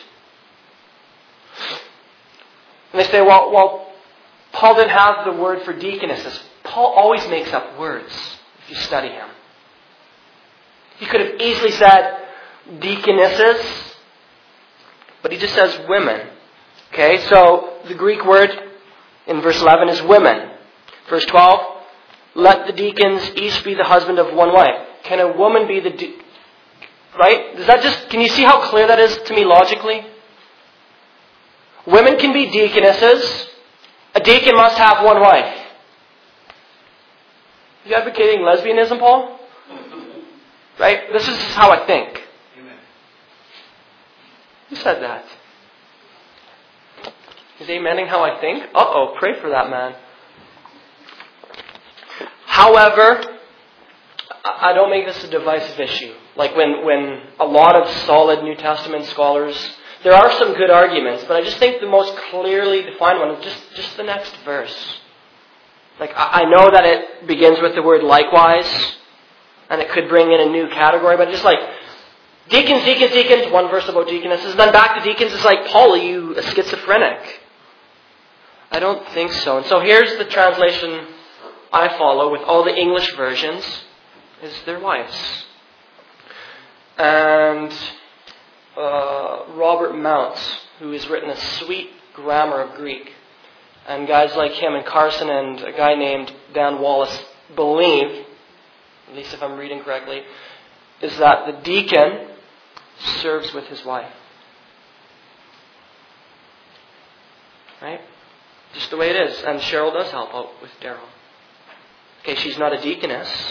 And they say, well, well, Paul didn't have the word for deaconesses. Paul always makes up words if you study him. He could have easily said deaconesses, but he just says women. Okay, so the Greek word in verse eleven is women. Verse twelve, let the deacons each be the husband of one wife. Can a woman be the... De- right? Does that just... Can you see how clear that is to me logically? Women can be deaconesses. A deacon must have one wife. Are you advocating lesbianism, Paul? Right? This is how I think. Amen. Who said that? Is amening how I think? Uh-oh, pray for that man. However, I don't make this a divisive issue. Like when, when a lot of solid New Testament scholars, there are some good arguments, but I just think the most clearly defined one is just, just the next verse. Like I, I know that it begins with the word likewise, and it could bring in a new category, but just like deacons, deacons, deacons, one verse about deaconesses, and then back to deacons, it's like, Paul, are you a schizophrenic? I don't think so. And so here's the translation I follow with all the English versions, is their wives. And uh, Robert Mounts, who has written a sweet grammar of Greek, and guys like him and Carson and a guy named Dan Wallace believe, at least if I'm reading correctly, is that the deacon serves with his wife. Right? Just the way it is. And Cheryl does help out with Daryl. Okay, she's not a deaconess.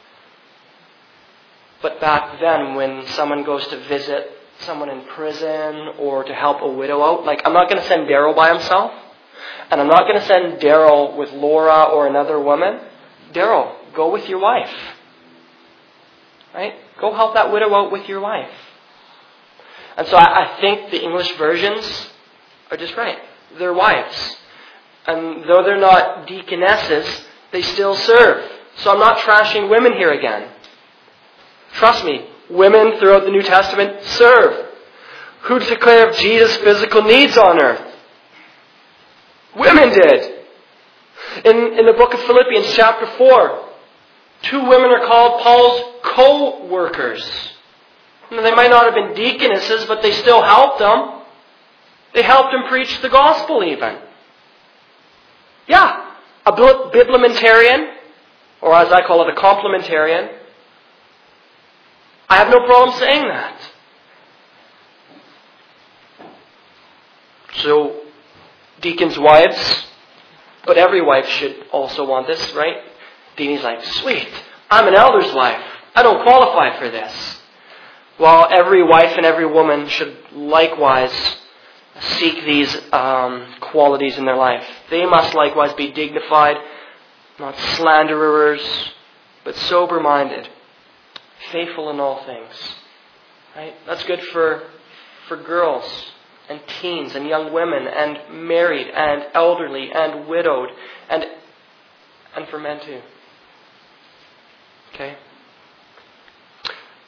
But back then, when someone goes to visit someone in prison or to help a widow out, like, I'm not going to send Daryl by himself. And I'm not going to send Daryl with Laura or another woman. Daryl, go with your wife. Right? Go help that widow out with your wife. And so I, I think the English versions are just right. They're wives. And though they're not deaconesses, they still serve. So I'm not trashing women here again. Trust me, women throughout the New Testament serve. Who took care of Jesus' physical needs on earth? Women did. In, in the book of Philippians chapter four, two women are called Paul's co-workers. Now, they might not have been deaconesses, but they still helped him. They helped him preach the gospel even. Yeah, a biblimentarian, or as I call it, a complementarian. I have no problem saying that. So, deacons' wives, but every wife should also want this, right? Deanie's like, sweet, I'm an elder's wife. I don't qualify for this. Well, every wife and every woman should likewise seek these um, qualities in their life. They must likewise be dignified, not slanderers, but sober-minded, faithful in all things. Right? That's good for for girls and teens and young women and married and elderly and widowed and and for men too. Okay?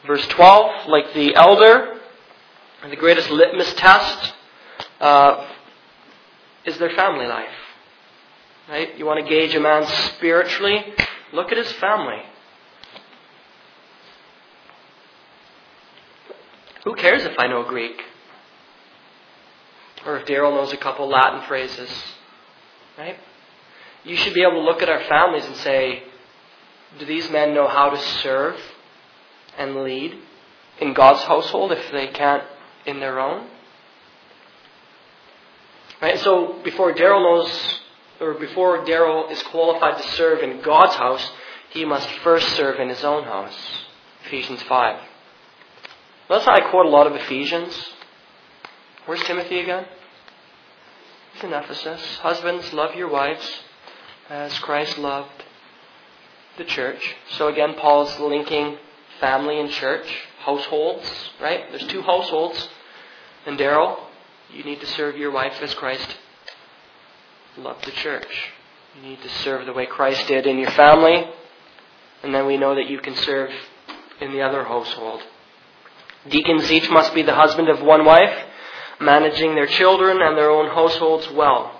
Verse twelve, like the elder, the greatest litmus test uh, is their family life. Right? You want to gauge a man spiritually? Look at his family. Who cares if I know Greek? Or if Daryl knows a couple Latin phrases? Right? You should be able to look at our families and say, do these men know how to serve and lead in God's household if they can't in their own? Right? So before Daryl knows, or before Daryl is qualified to serve in God's house, he must first serve in his own house. Ephesians five. Notice how I quote a lot of Ephesians. Where's Timothy again? He's in Ephesus. Husbands, love your wives as Christ loved the church. So again, Paul's linking family and church, households, right? There's two households. And Daryl, you need to serve your wife as Christ loved the church. You need to serve the way Christ did in your family. And then we know that you can serve in the other household. Deacons each must be the husband of one wife, managing their children and their own households well.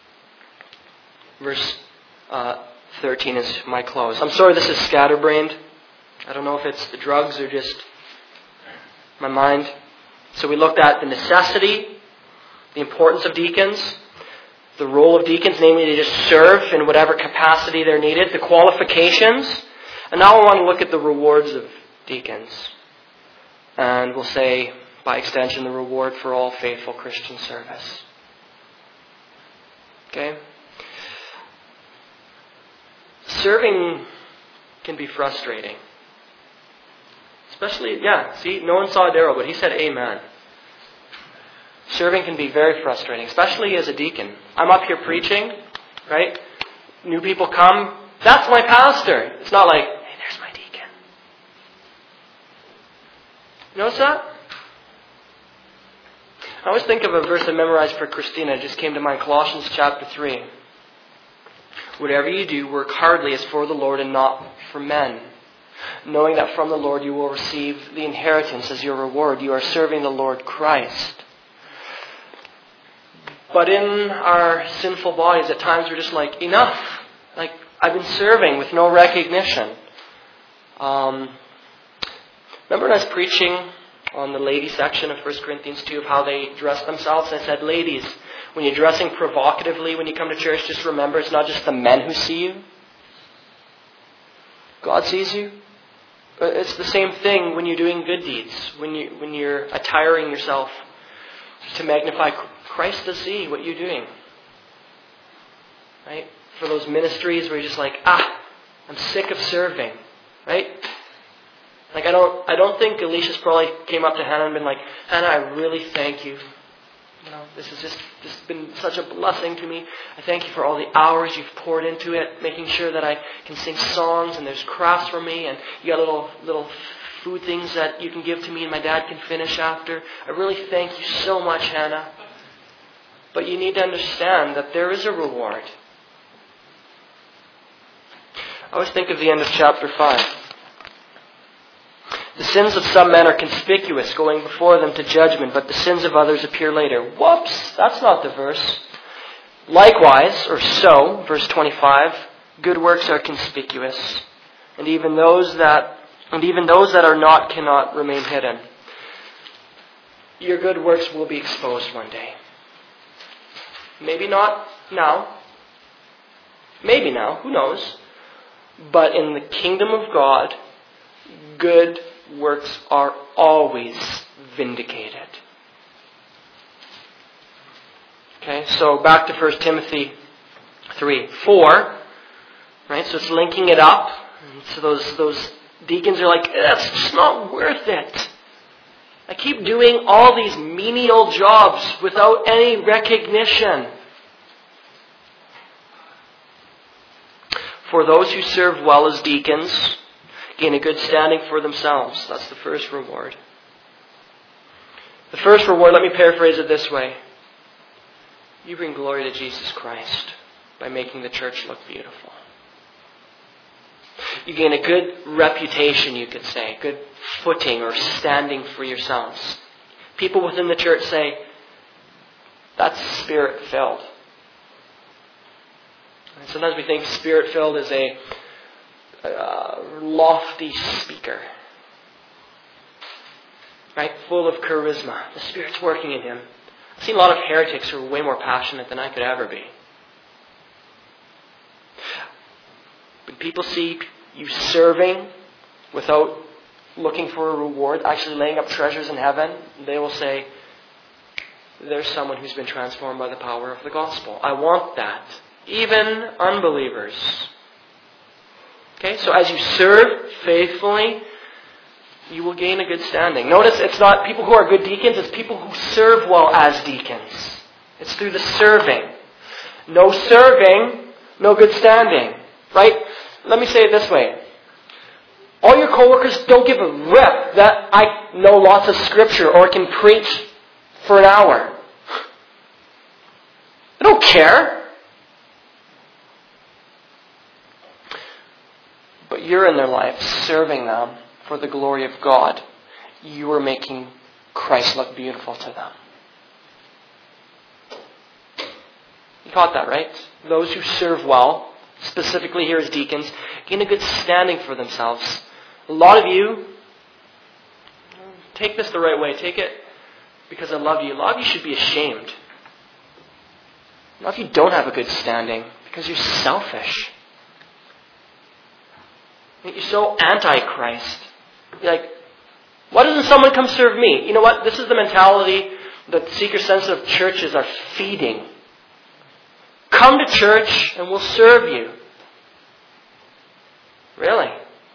Verse uh, thirteen is my close. I'm sorry this is scatterbrained. I don't know if it's the drugs or just my mind. So we looked at the necessity, the importance of deacons, the role of deacons, namely to just serve in whatever capacity they're needed, the qualifications, and now I want to look at the rewards of deacons. And we'll say, by extension, the reward for all faithful Christian service. Okay? Serving can be frustrating. Especially, yeah, see, no one saw Daryl, but he said amen. Serving can be very frustrating, especially as a deacon. I'm up here preaching, right? New people come. That's my pastor. It's not like, hey, there's my deacon. You notice that? I always think of a verse I memorized for Christina. It just came to mind. Colossians chapter three. Whatever you do, work hardly as for the Lord and not for men, knowing that from the Lord you will receive the inheritance as your reward. You are serving the Lord Christ. But in our sinful bodies, at times we're just like, enough. Like, I've been serving with no recognition. Um, remember when I was preaching on the ladies section of First Corinthians two of how they dress themselves? I said, ladies, when you're dressing provocatively when you come to church, just remember it's not just the men who see you. God sees you. But it's the same thing when you're doing good deeds, when you when you're attiring yourself to magnify Christ to see what you're doing. Right? For those ministries where you're just like, ah, I'm sick of serving. Right? Like I don't I don't think Alicia's probably came up to Hannah and been like, Hannah, I really thank you. You know, this has just this has been such a blessing to me. I thank you for all the hours you've poured into it, making sure that I can sing songs and there's crafts for me and you got little little food things that you can give to me and my dad can finish after. I really thank you so much, Hannah. But you need to understand that there is a reward. I always think of the end of chapter five. The sins of some men are conspicuous, going before them to judgment, but the sins of others appear later. Whoops, that's not the verse. Likewise, or so, verse twenty-five, good works are conspicuous, and even those that and even those that are not cannot remain hidden. Your good works will be exposed one day. Maybe not now. Maybe now, who knows? But in the kingdom of God, good works are always vindicated. Okay, so back to First Timothy three. Four, right? So it's linking it up. And so those those deacons are like, that's just not worth it. I keep doing all these menial jobs without any recognition. For those who serve well as deacons, gain a good standing for themselves. That's the first reward. The first reward, let me paraphrase it this way. You bring glory to Jesus Christ by making the church look beautiful. You gain a good reputation, you could say, good footing or standing for yourselves. People within the church say, that's Spirit-filled. And sometimes we think Spirit-filled is a, a lofty speaker. Right? Full of charisma. The Spirit's working in him. I've seen a lot of heretics who are way more passionate than I could ever be. When people see you serving without looking for a reward, actually laying up treasures in heaven, they will say, there's someone who's been transformed by the power of the gospel. I want that. Even unbelievers. Okay, so as you serve faithfully, you will gain a good standing. Notice it's not people who are good deacons, it's people who serve well as deacons. It's through the serving. No serving, no good standing. Right? Let me say it this way. All your coworkers don't give a rip that I know lots of scripture or can preach for an hour. They don't care. But you're in their life serving them for the glory of God. You are making Christ look beautiful to them. You caught that, right? Those who serve well, specifically here as deacons, gain a good standing for themselves. A lot of you, take this the right way. Take it because I love you. A lot of you should be ashamed. A lot of you don't have a good standing because you're selfish. You're so anti-Christ. You're like, why doesn't someone come serve me? You know what? This is the mentality that seeker-sensitive churches are feeding. Come to church and we'll serve you. Really?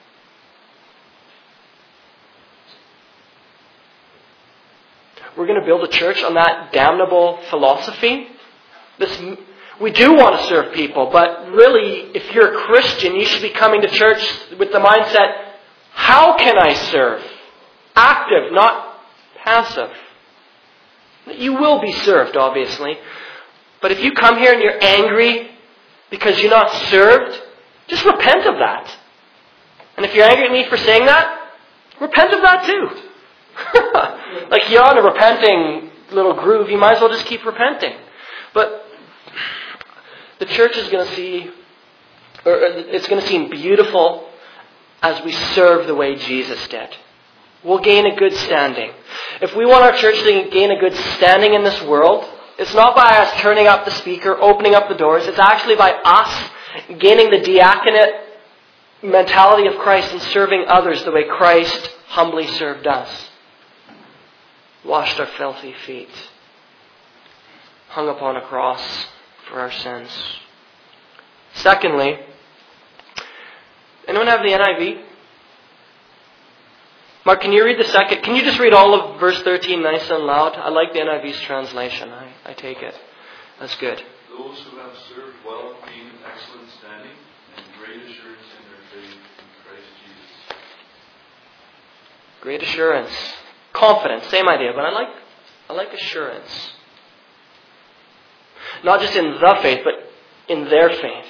We're going to build a church on that damnable philosophy? This, we do want to serve people, but really, if you're a Christian, you should be coming to church with the mindset, how can I serve? Active, not passive. You will be served, obviously. But if you come here and you're angry because you're not served, just repent of that. And if you're angry at me for saying that, repent of that too. Like you're on a repenting little groove, you might as well just keep repenting. But the church is going to see, or it's going to seem beautiful as we serve the way Jesus did. We'll gain a good standing. If we want our church to gain a good standing in this world, it's not by us turning up the speaker, opening up the doors. It's actually by us gaining the diaconate mentality of Christ and serving others the way Christ humbly served us. Washed our filthy feet. Hung upon a cross for our sins. Secondly, anyone have the N I V? Mark, can you read the second? Can you just read all of verse thirteen nice and loud? I like the N I V's translation. I, I take it. That's good. Those who have served well gain excellent standing and great assurance in their faith in Christ Jesus. Great assurance. Confidence, same idea, but I like I like assurance. Not just in the faith, but in their faith.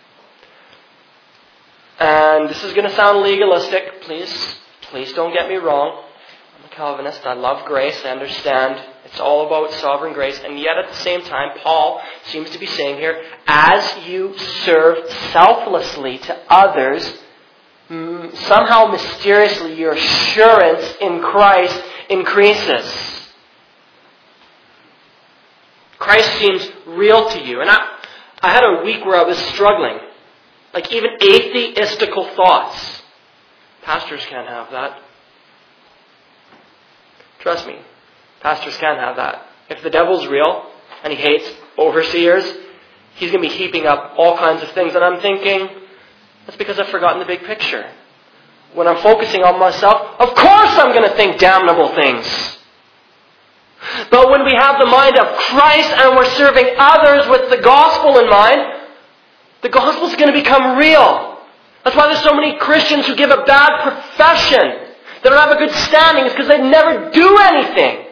And this is going to sound legalistic. Please, please don't get me wrong. I'm a Calvinist. I love grace. I understand it's all about sovereign grace. And yet at the same time, Paul seems to be saying here, as you serve selflessly to others, somehow mysteriously your assurance in Christ increases. Christ seems real to you. And I, I had a week where I was struggling. Like even atheistical thoughts. Pastors can't have that. Trust me. Pastors can't have that. If the devil's real and he hates overseers, he's going to be heaping up all kinds of things. And I'm thinking, that's because I've forgotten the big picture. When I'm focusing on myself, of course I'm going to think damnable things. But when we have the mind of Christ and we're serving others with the gospel in mind, the gospel is going to become real. That's why there's so many Christians who give a bad profession. They don't have a good standing. It's because they never do anything.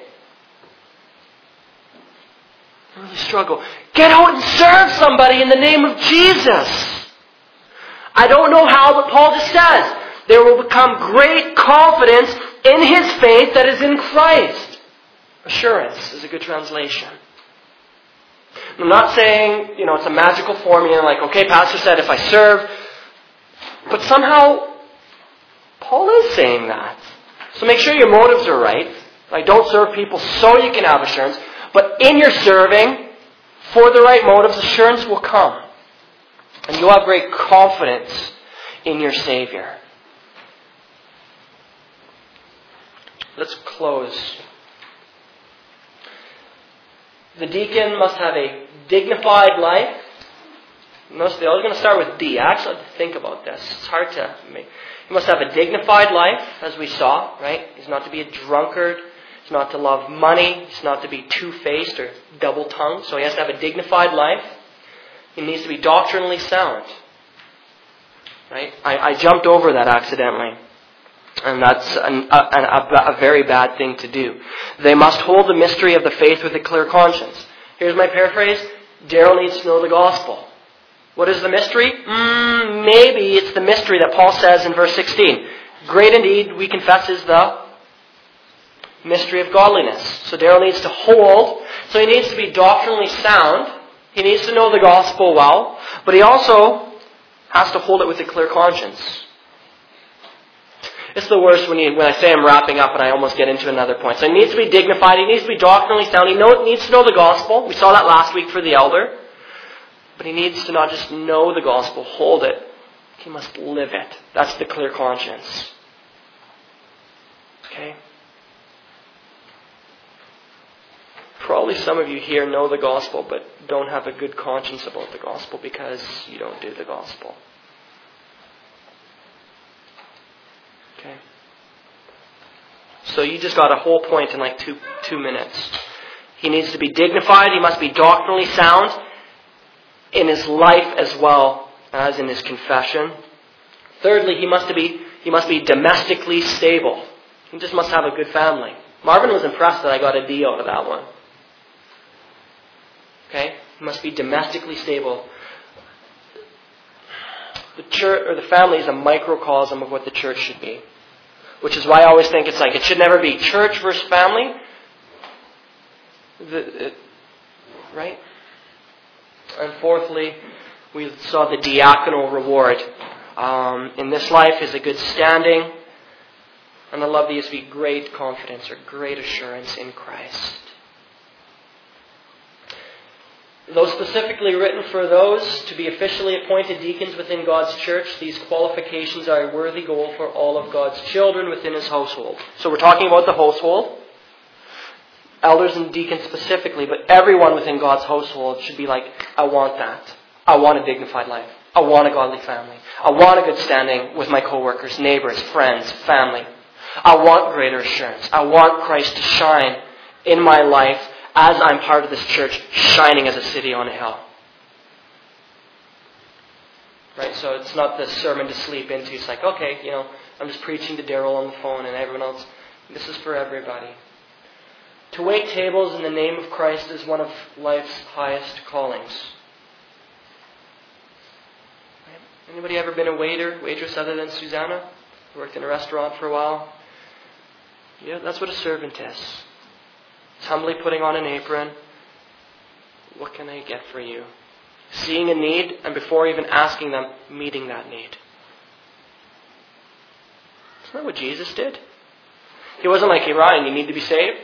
They really struggle. Get out and serve somebody in the name of Jesus. I don't know how, but Paul just says, there will become great confidence in his faith that is in Christ. Assurance is a good translation. I'm not saying, you know, it's a magical formula like, okay, Pastor said if I serve, but somehow Paul is saying that. So make sure your motives are right. Like, don't serve people so you can have assurance, but in your serving, for the right motives, assurance will come. And you'll have great confidence in your Savior. Let's close. The deacon must have a dignified life. Notice they're always going to start with D. I actually have to think about this. It's hard to make. He must have a dignified life, as we saw, right? He's not to be a drunkard. He's not to love money. He's not to be two-faced or double-tongued. So he has to have a dignified life. He needs to be doctrinally sound. Right? I, I jumped over that accidentally. And that's an, a, a, a very bad thing to do. They must hold the mystery of the faith with a clear conscience. Here's my paraphrase. Daryl needs to know the gospel. What is the mystery? Mm, maybe it's the mystery that Paul says in verse sixteen. Great indeed, we confess, is the mystery of godliness. So Daryl needs to hold. So he needs to be doctrinally sound. He needs to know the gospel well. But he also has to hold it with a clear conscience. It's the worst when, you, when I say I'm wrapping up and I almost get into another point. So he needs to be dignified. He needs to be doctrinally sound. He know, needs to know the gospel. We saw that last week for the elder. But he needs to not just know the gospel, hold it. He must live it. That's the clear conscience. Okay? Probably some of you here know the gospel, but don't have a good conscience about the gospel because you don't do the gospel. Okay? So you just got a whole point in like two two minutes. He needs to be dignified. He must be doctrinally sound in his life as well as in his confession. Thirdly, he must be he must be domestically stable. He just must have a good family. Marvin was impressed that I got a D out of that one. Okay? He must be domestically stable. The church or the family is a microcosm of what the church should be. Which is why I always think it's like it should never be church versus family. The, it, right? And fourthly, we saw the diaconal reward. Um, in this life is a good standing. And I love these be great confidence or great assurance in Christ. Though specifically written for those to be officially appointed deacons within God's church, these qualifications are a worthy goal for all of God's children within His household. So we're talking about the household, elders and deacons specifically, but everyone within God's household should be like, I want that. I want a dignified life. I want a godly family. I want a good standing with my coworkers, neighbors, friends, family. I want greater assurance. I want Christ to shine in my life as I'm part of this church, shining as a city on a hill. Right? So it's not the sermon to sleep into. It's like, okay, you know, I'm just preaching to Daryl on the phone and everyone else. This is for everybody. To wait tables in the name of Christ is one of life's highest callings. Right? Anybody ever been a waiter, waitress other than Susanna? Worked in a restaurant for a while? Yeah, that's what a servant is. It's humbly putting on an apron. What can I get for you? Seeing a need, and before even asking them, meeting that need. Isn't that what Jesus did? He wasn't like, hey Ryan, you need to be saved.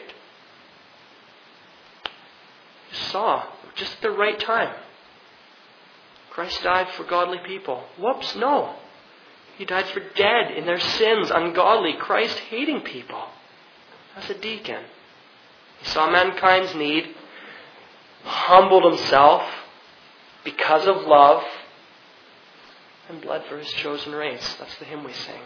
He saw, just at the right time. Christ died for godly people. Whoops, no. He died for dead in their sins, ungodly, Christ-hating people. As a deacon. He saw mankind's need, humbled himself because of love, and bled for his chosen race. That's the hymn we sing.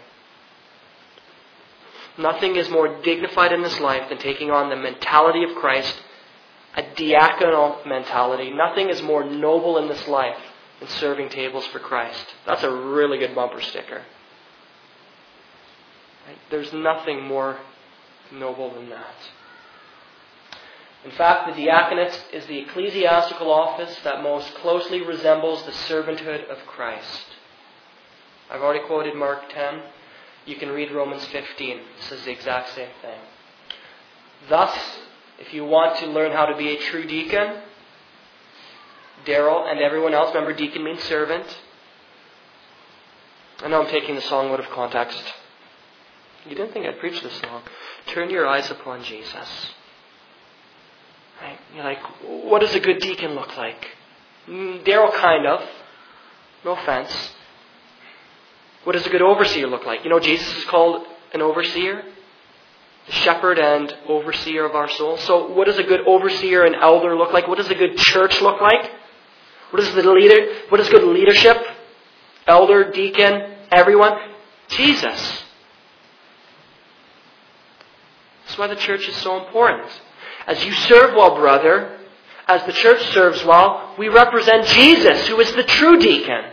Nothing is more dignified in this life than taking on the mentality of Christ, a diaconal mentality. Nothing is more noble in this life than serving tables for Christ. That's a really good bumper sticker. Right? There's nothing more noble than that. In fact, the diaconate is the ecclesiastical office that most closely resembles the servanthood of Christ. I've already quoted Mark ten. You can read Romans fifteen. It says the exact same thing. Thus, if you want to learn how to be a true deacon, Daryl and everyone else, remember deacon means servant. I know I'm taking the song out of context. You didn't think I'd preach this song. Turn your eyes upon Jesus. Right? You're like, what does a good deacon look like? Mm, Daryl, kind of. No offense. What does a good overseer look like? You know, Jesus is called an overseer. The shepherd and overseer of our souls. So what does a good overseer and elder look like? What does a good church look like? What is the leader? What is good leadership? Elder, deacon, everyone? Jesus. That's why the church is so important. As you serve well, brother, as the church serves well, we represent Jesus, who is the true deacon.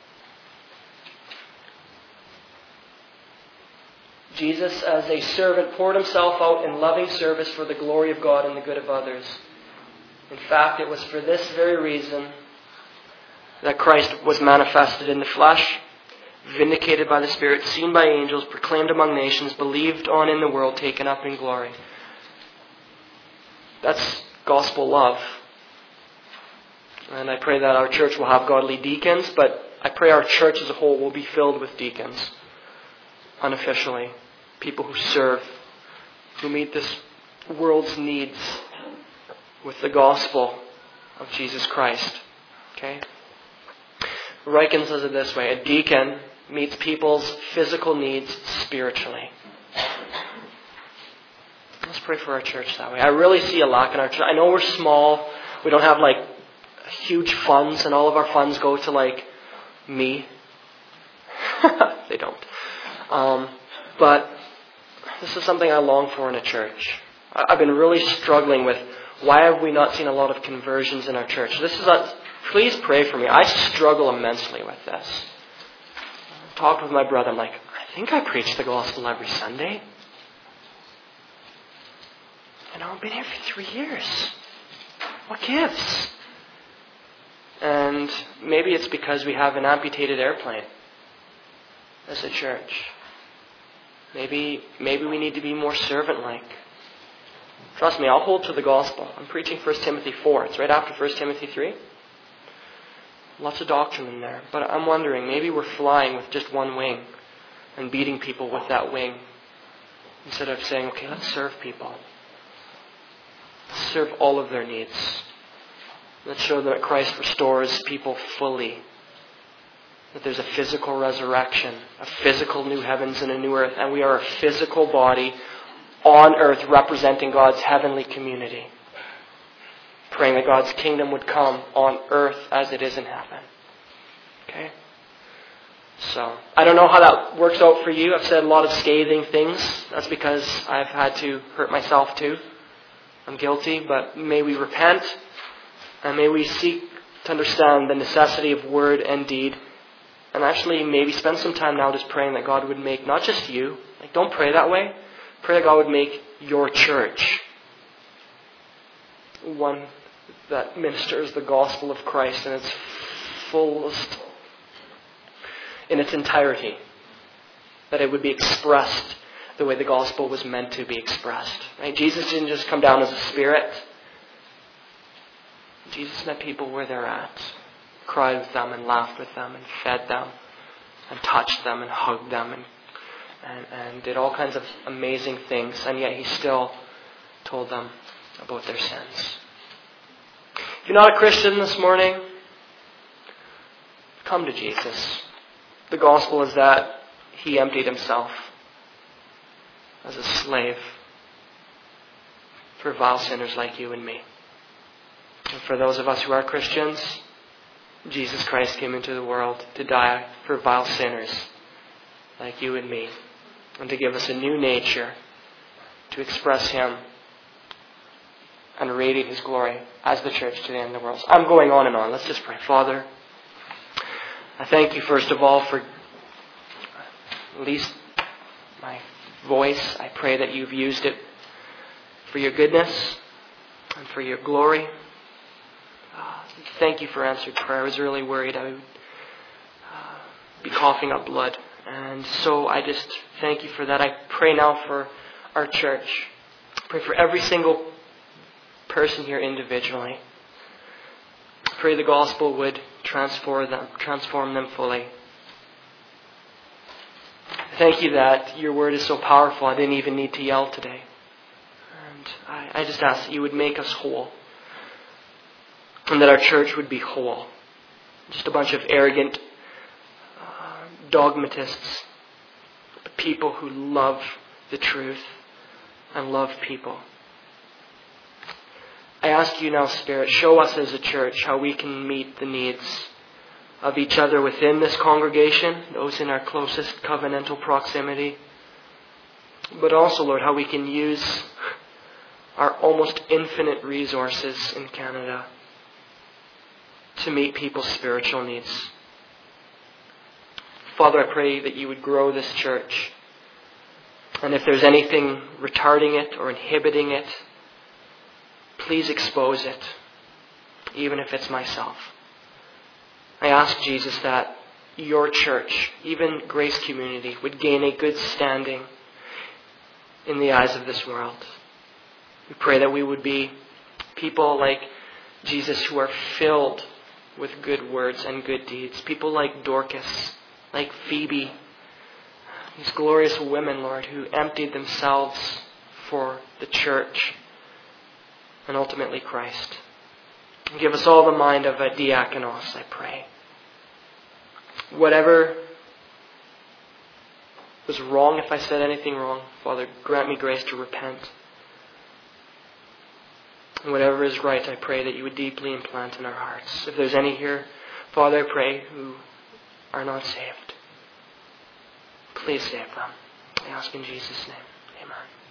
Jesus, as a servant, poured himself out in loving service for the glory of God and the good of others. In fact, it was for this very reason that Christ was manifested in the flesh, vindicated by the Spirit, seen by angels, proclaimed among nations, believed on in the world, taken up in glory. That's gospel love. And I pray that our church will have godly deacons, but I pray our church as a whole will be filled with deacons. Unofficially. People who serve, who meet this world's needs with the gospel of Jesus Christ. Okay? Ryken says it this way: a deacon meets people's physical needs spiritually. Let's pray for our church that way. I really see a lack in our church. I know we're small. We don't have like huge funds, and all of our funds go to like me. They don't. Um, but this is something I long for in a church. I've been really struggling with why have we not seen a lot of conversions in our church. This is a, please pray for me. I struggle immensely with this. I talked with my brother. I'm like, I think I preach the gospel every Sunday. You know, I've been here for three years. What gives? And maybe it's because we have an amputated airplane as a church. Maybe maybe we need to be more servant-like. Trust me, I'll hold to the gospel. I'm preaching First Timothy four. It's right after First Timothy three. Lots of doctrine in there. But I'm wondering, maybe we're flying with just one wing and beating people with that wing. Instead of saying, okay, let's serve people. Let's serve all of their needs. Let's show them that Christ restores people fully. That there's a physical resurrection, a physical new heavens and a new earth, and we are a physical body on earth representing God's heavenly community. Praying that God's kingdom would come on earth as it is in heaven. Okay? So, I don't know how that works out for you. I've said a lot of scathing things. That's because I've had to hurt myself too. I'm guilty, but may we repent, and may we seek to understand the necessity of word and deed. And actually maybe spend some time now just praying that God would make not just you. Like, don't pray that way. Pray that God would make your church one that ministers the gospel of Christ in its fullest, in its entirety. That it would be expressed the way the gospel was meant to be expressed. Right? Jesus didn't just come down as a spirit. Jesus met people where they're at. Cried with them and laughed with them and fed them and touched them and hugged them and, and, and did all kinds of amazing things. And yet he still told them about their sins. If you're not a Christian this morning, come to Jesus. The gospel is that he emptied himself as a slave for vile sinners like you and me. And for those of us who are Christians, Jesus Christ came into the world to die for vile sinners like you and me, and to give us a new nature to express him and radiate his glory as the church to the end of the world. So I'm going on and on. Let's just pray. Father, I thank you first of all for at least my voice. I pray that you've used it for your goodness and for your glory. Uh, thank you for answered prayer. I was really worried I would uh, be coughing up blood. And so I just thank you for that. I pray now for our church. I pray for every single person here individually. I pray the gospel would transform them, transform them fully. Thank you that your word is so powerful. I didn't even need to yell today. And I, I just ask that you would make us whole. And that our church would be whole. Just a bunch of arrogant uh, dogmatists. People who love the truth and love people. I ask you now, Spirit, show us as a church how we can meet the needs of each other within this congregation, those in our closest covenantal proximity. But also, Lord, how we can use our almost infinite resources in Canada to meet people's spiritual needs. Father, I pray that you would grow this church. And if there's anything retarding it or inhibiting it, please expose it, even if it's myself. I ask, Jesus, that your church, even Grace Community, would gain a good standing in the eyes of this world. We pray that we would be people like Jesus who are filled with good words and good deeds. People like Dorcas, like Phoebe, these glorious women, Lord, who emptied themselves for the church and ultimately Christ. And give us all the mind of a diakonos, I pray. Whatever was wrong, if I said anything wrong, Father, grant me grace to repent. And whatever is right, I pray that you would deeply implant in our hearts. If there's any here, Father, I pray, who are not saved, please save them. I ask in Jesus' name. Amen.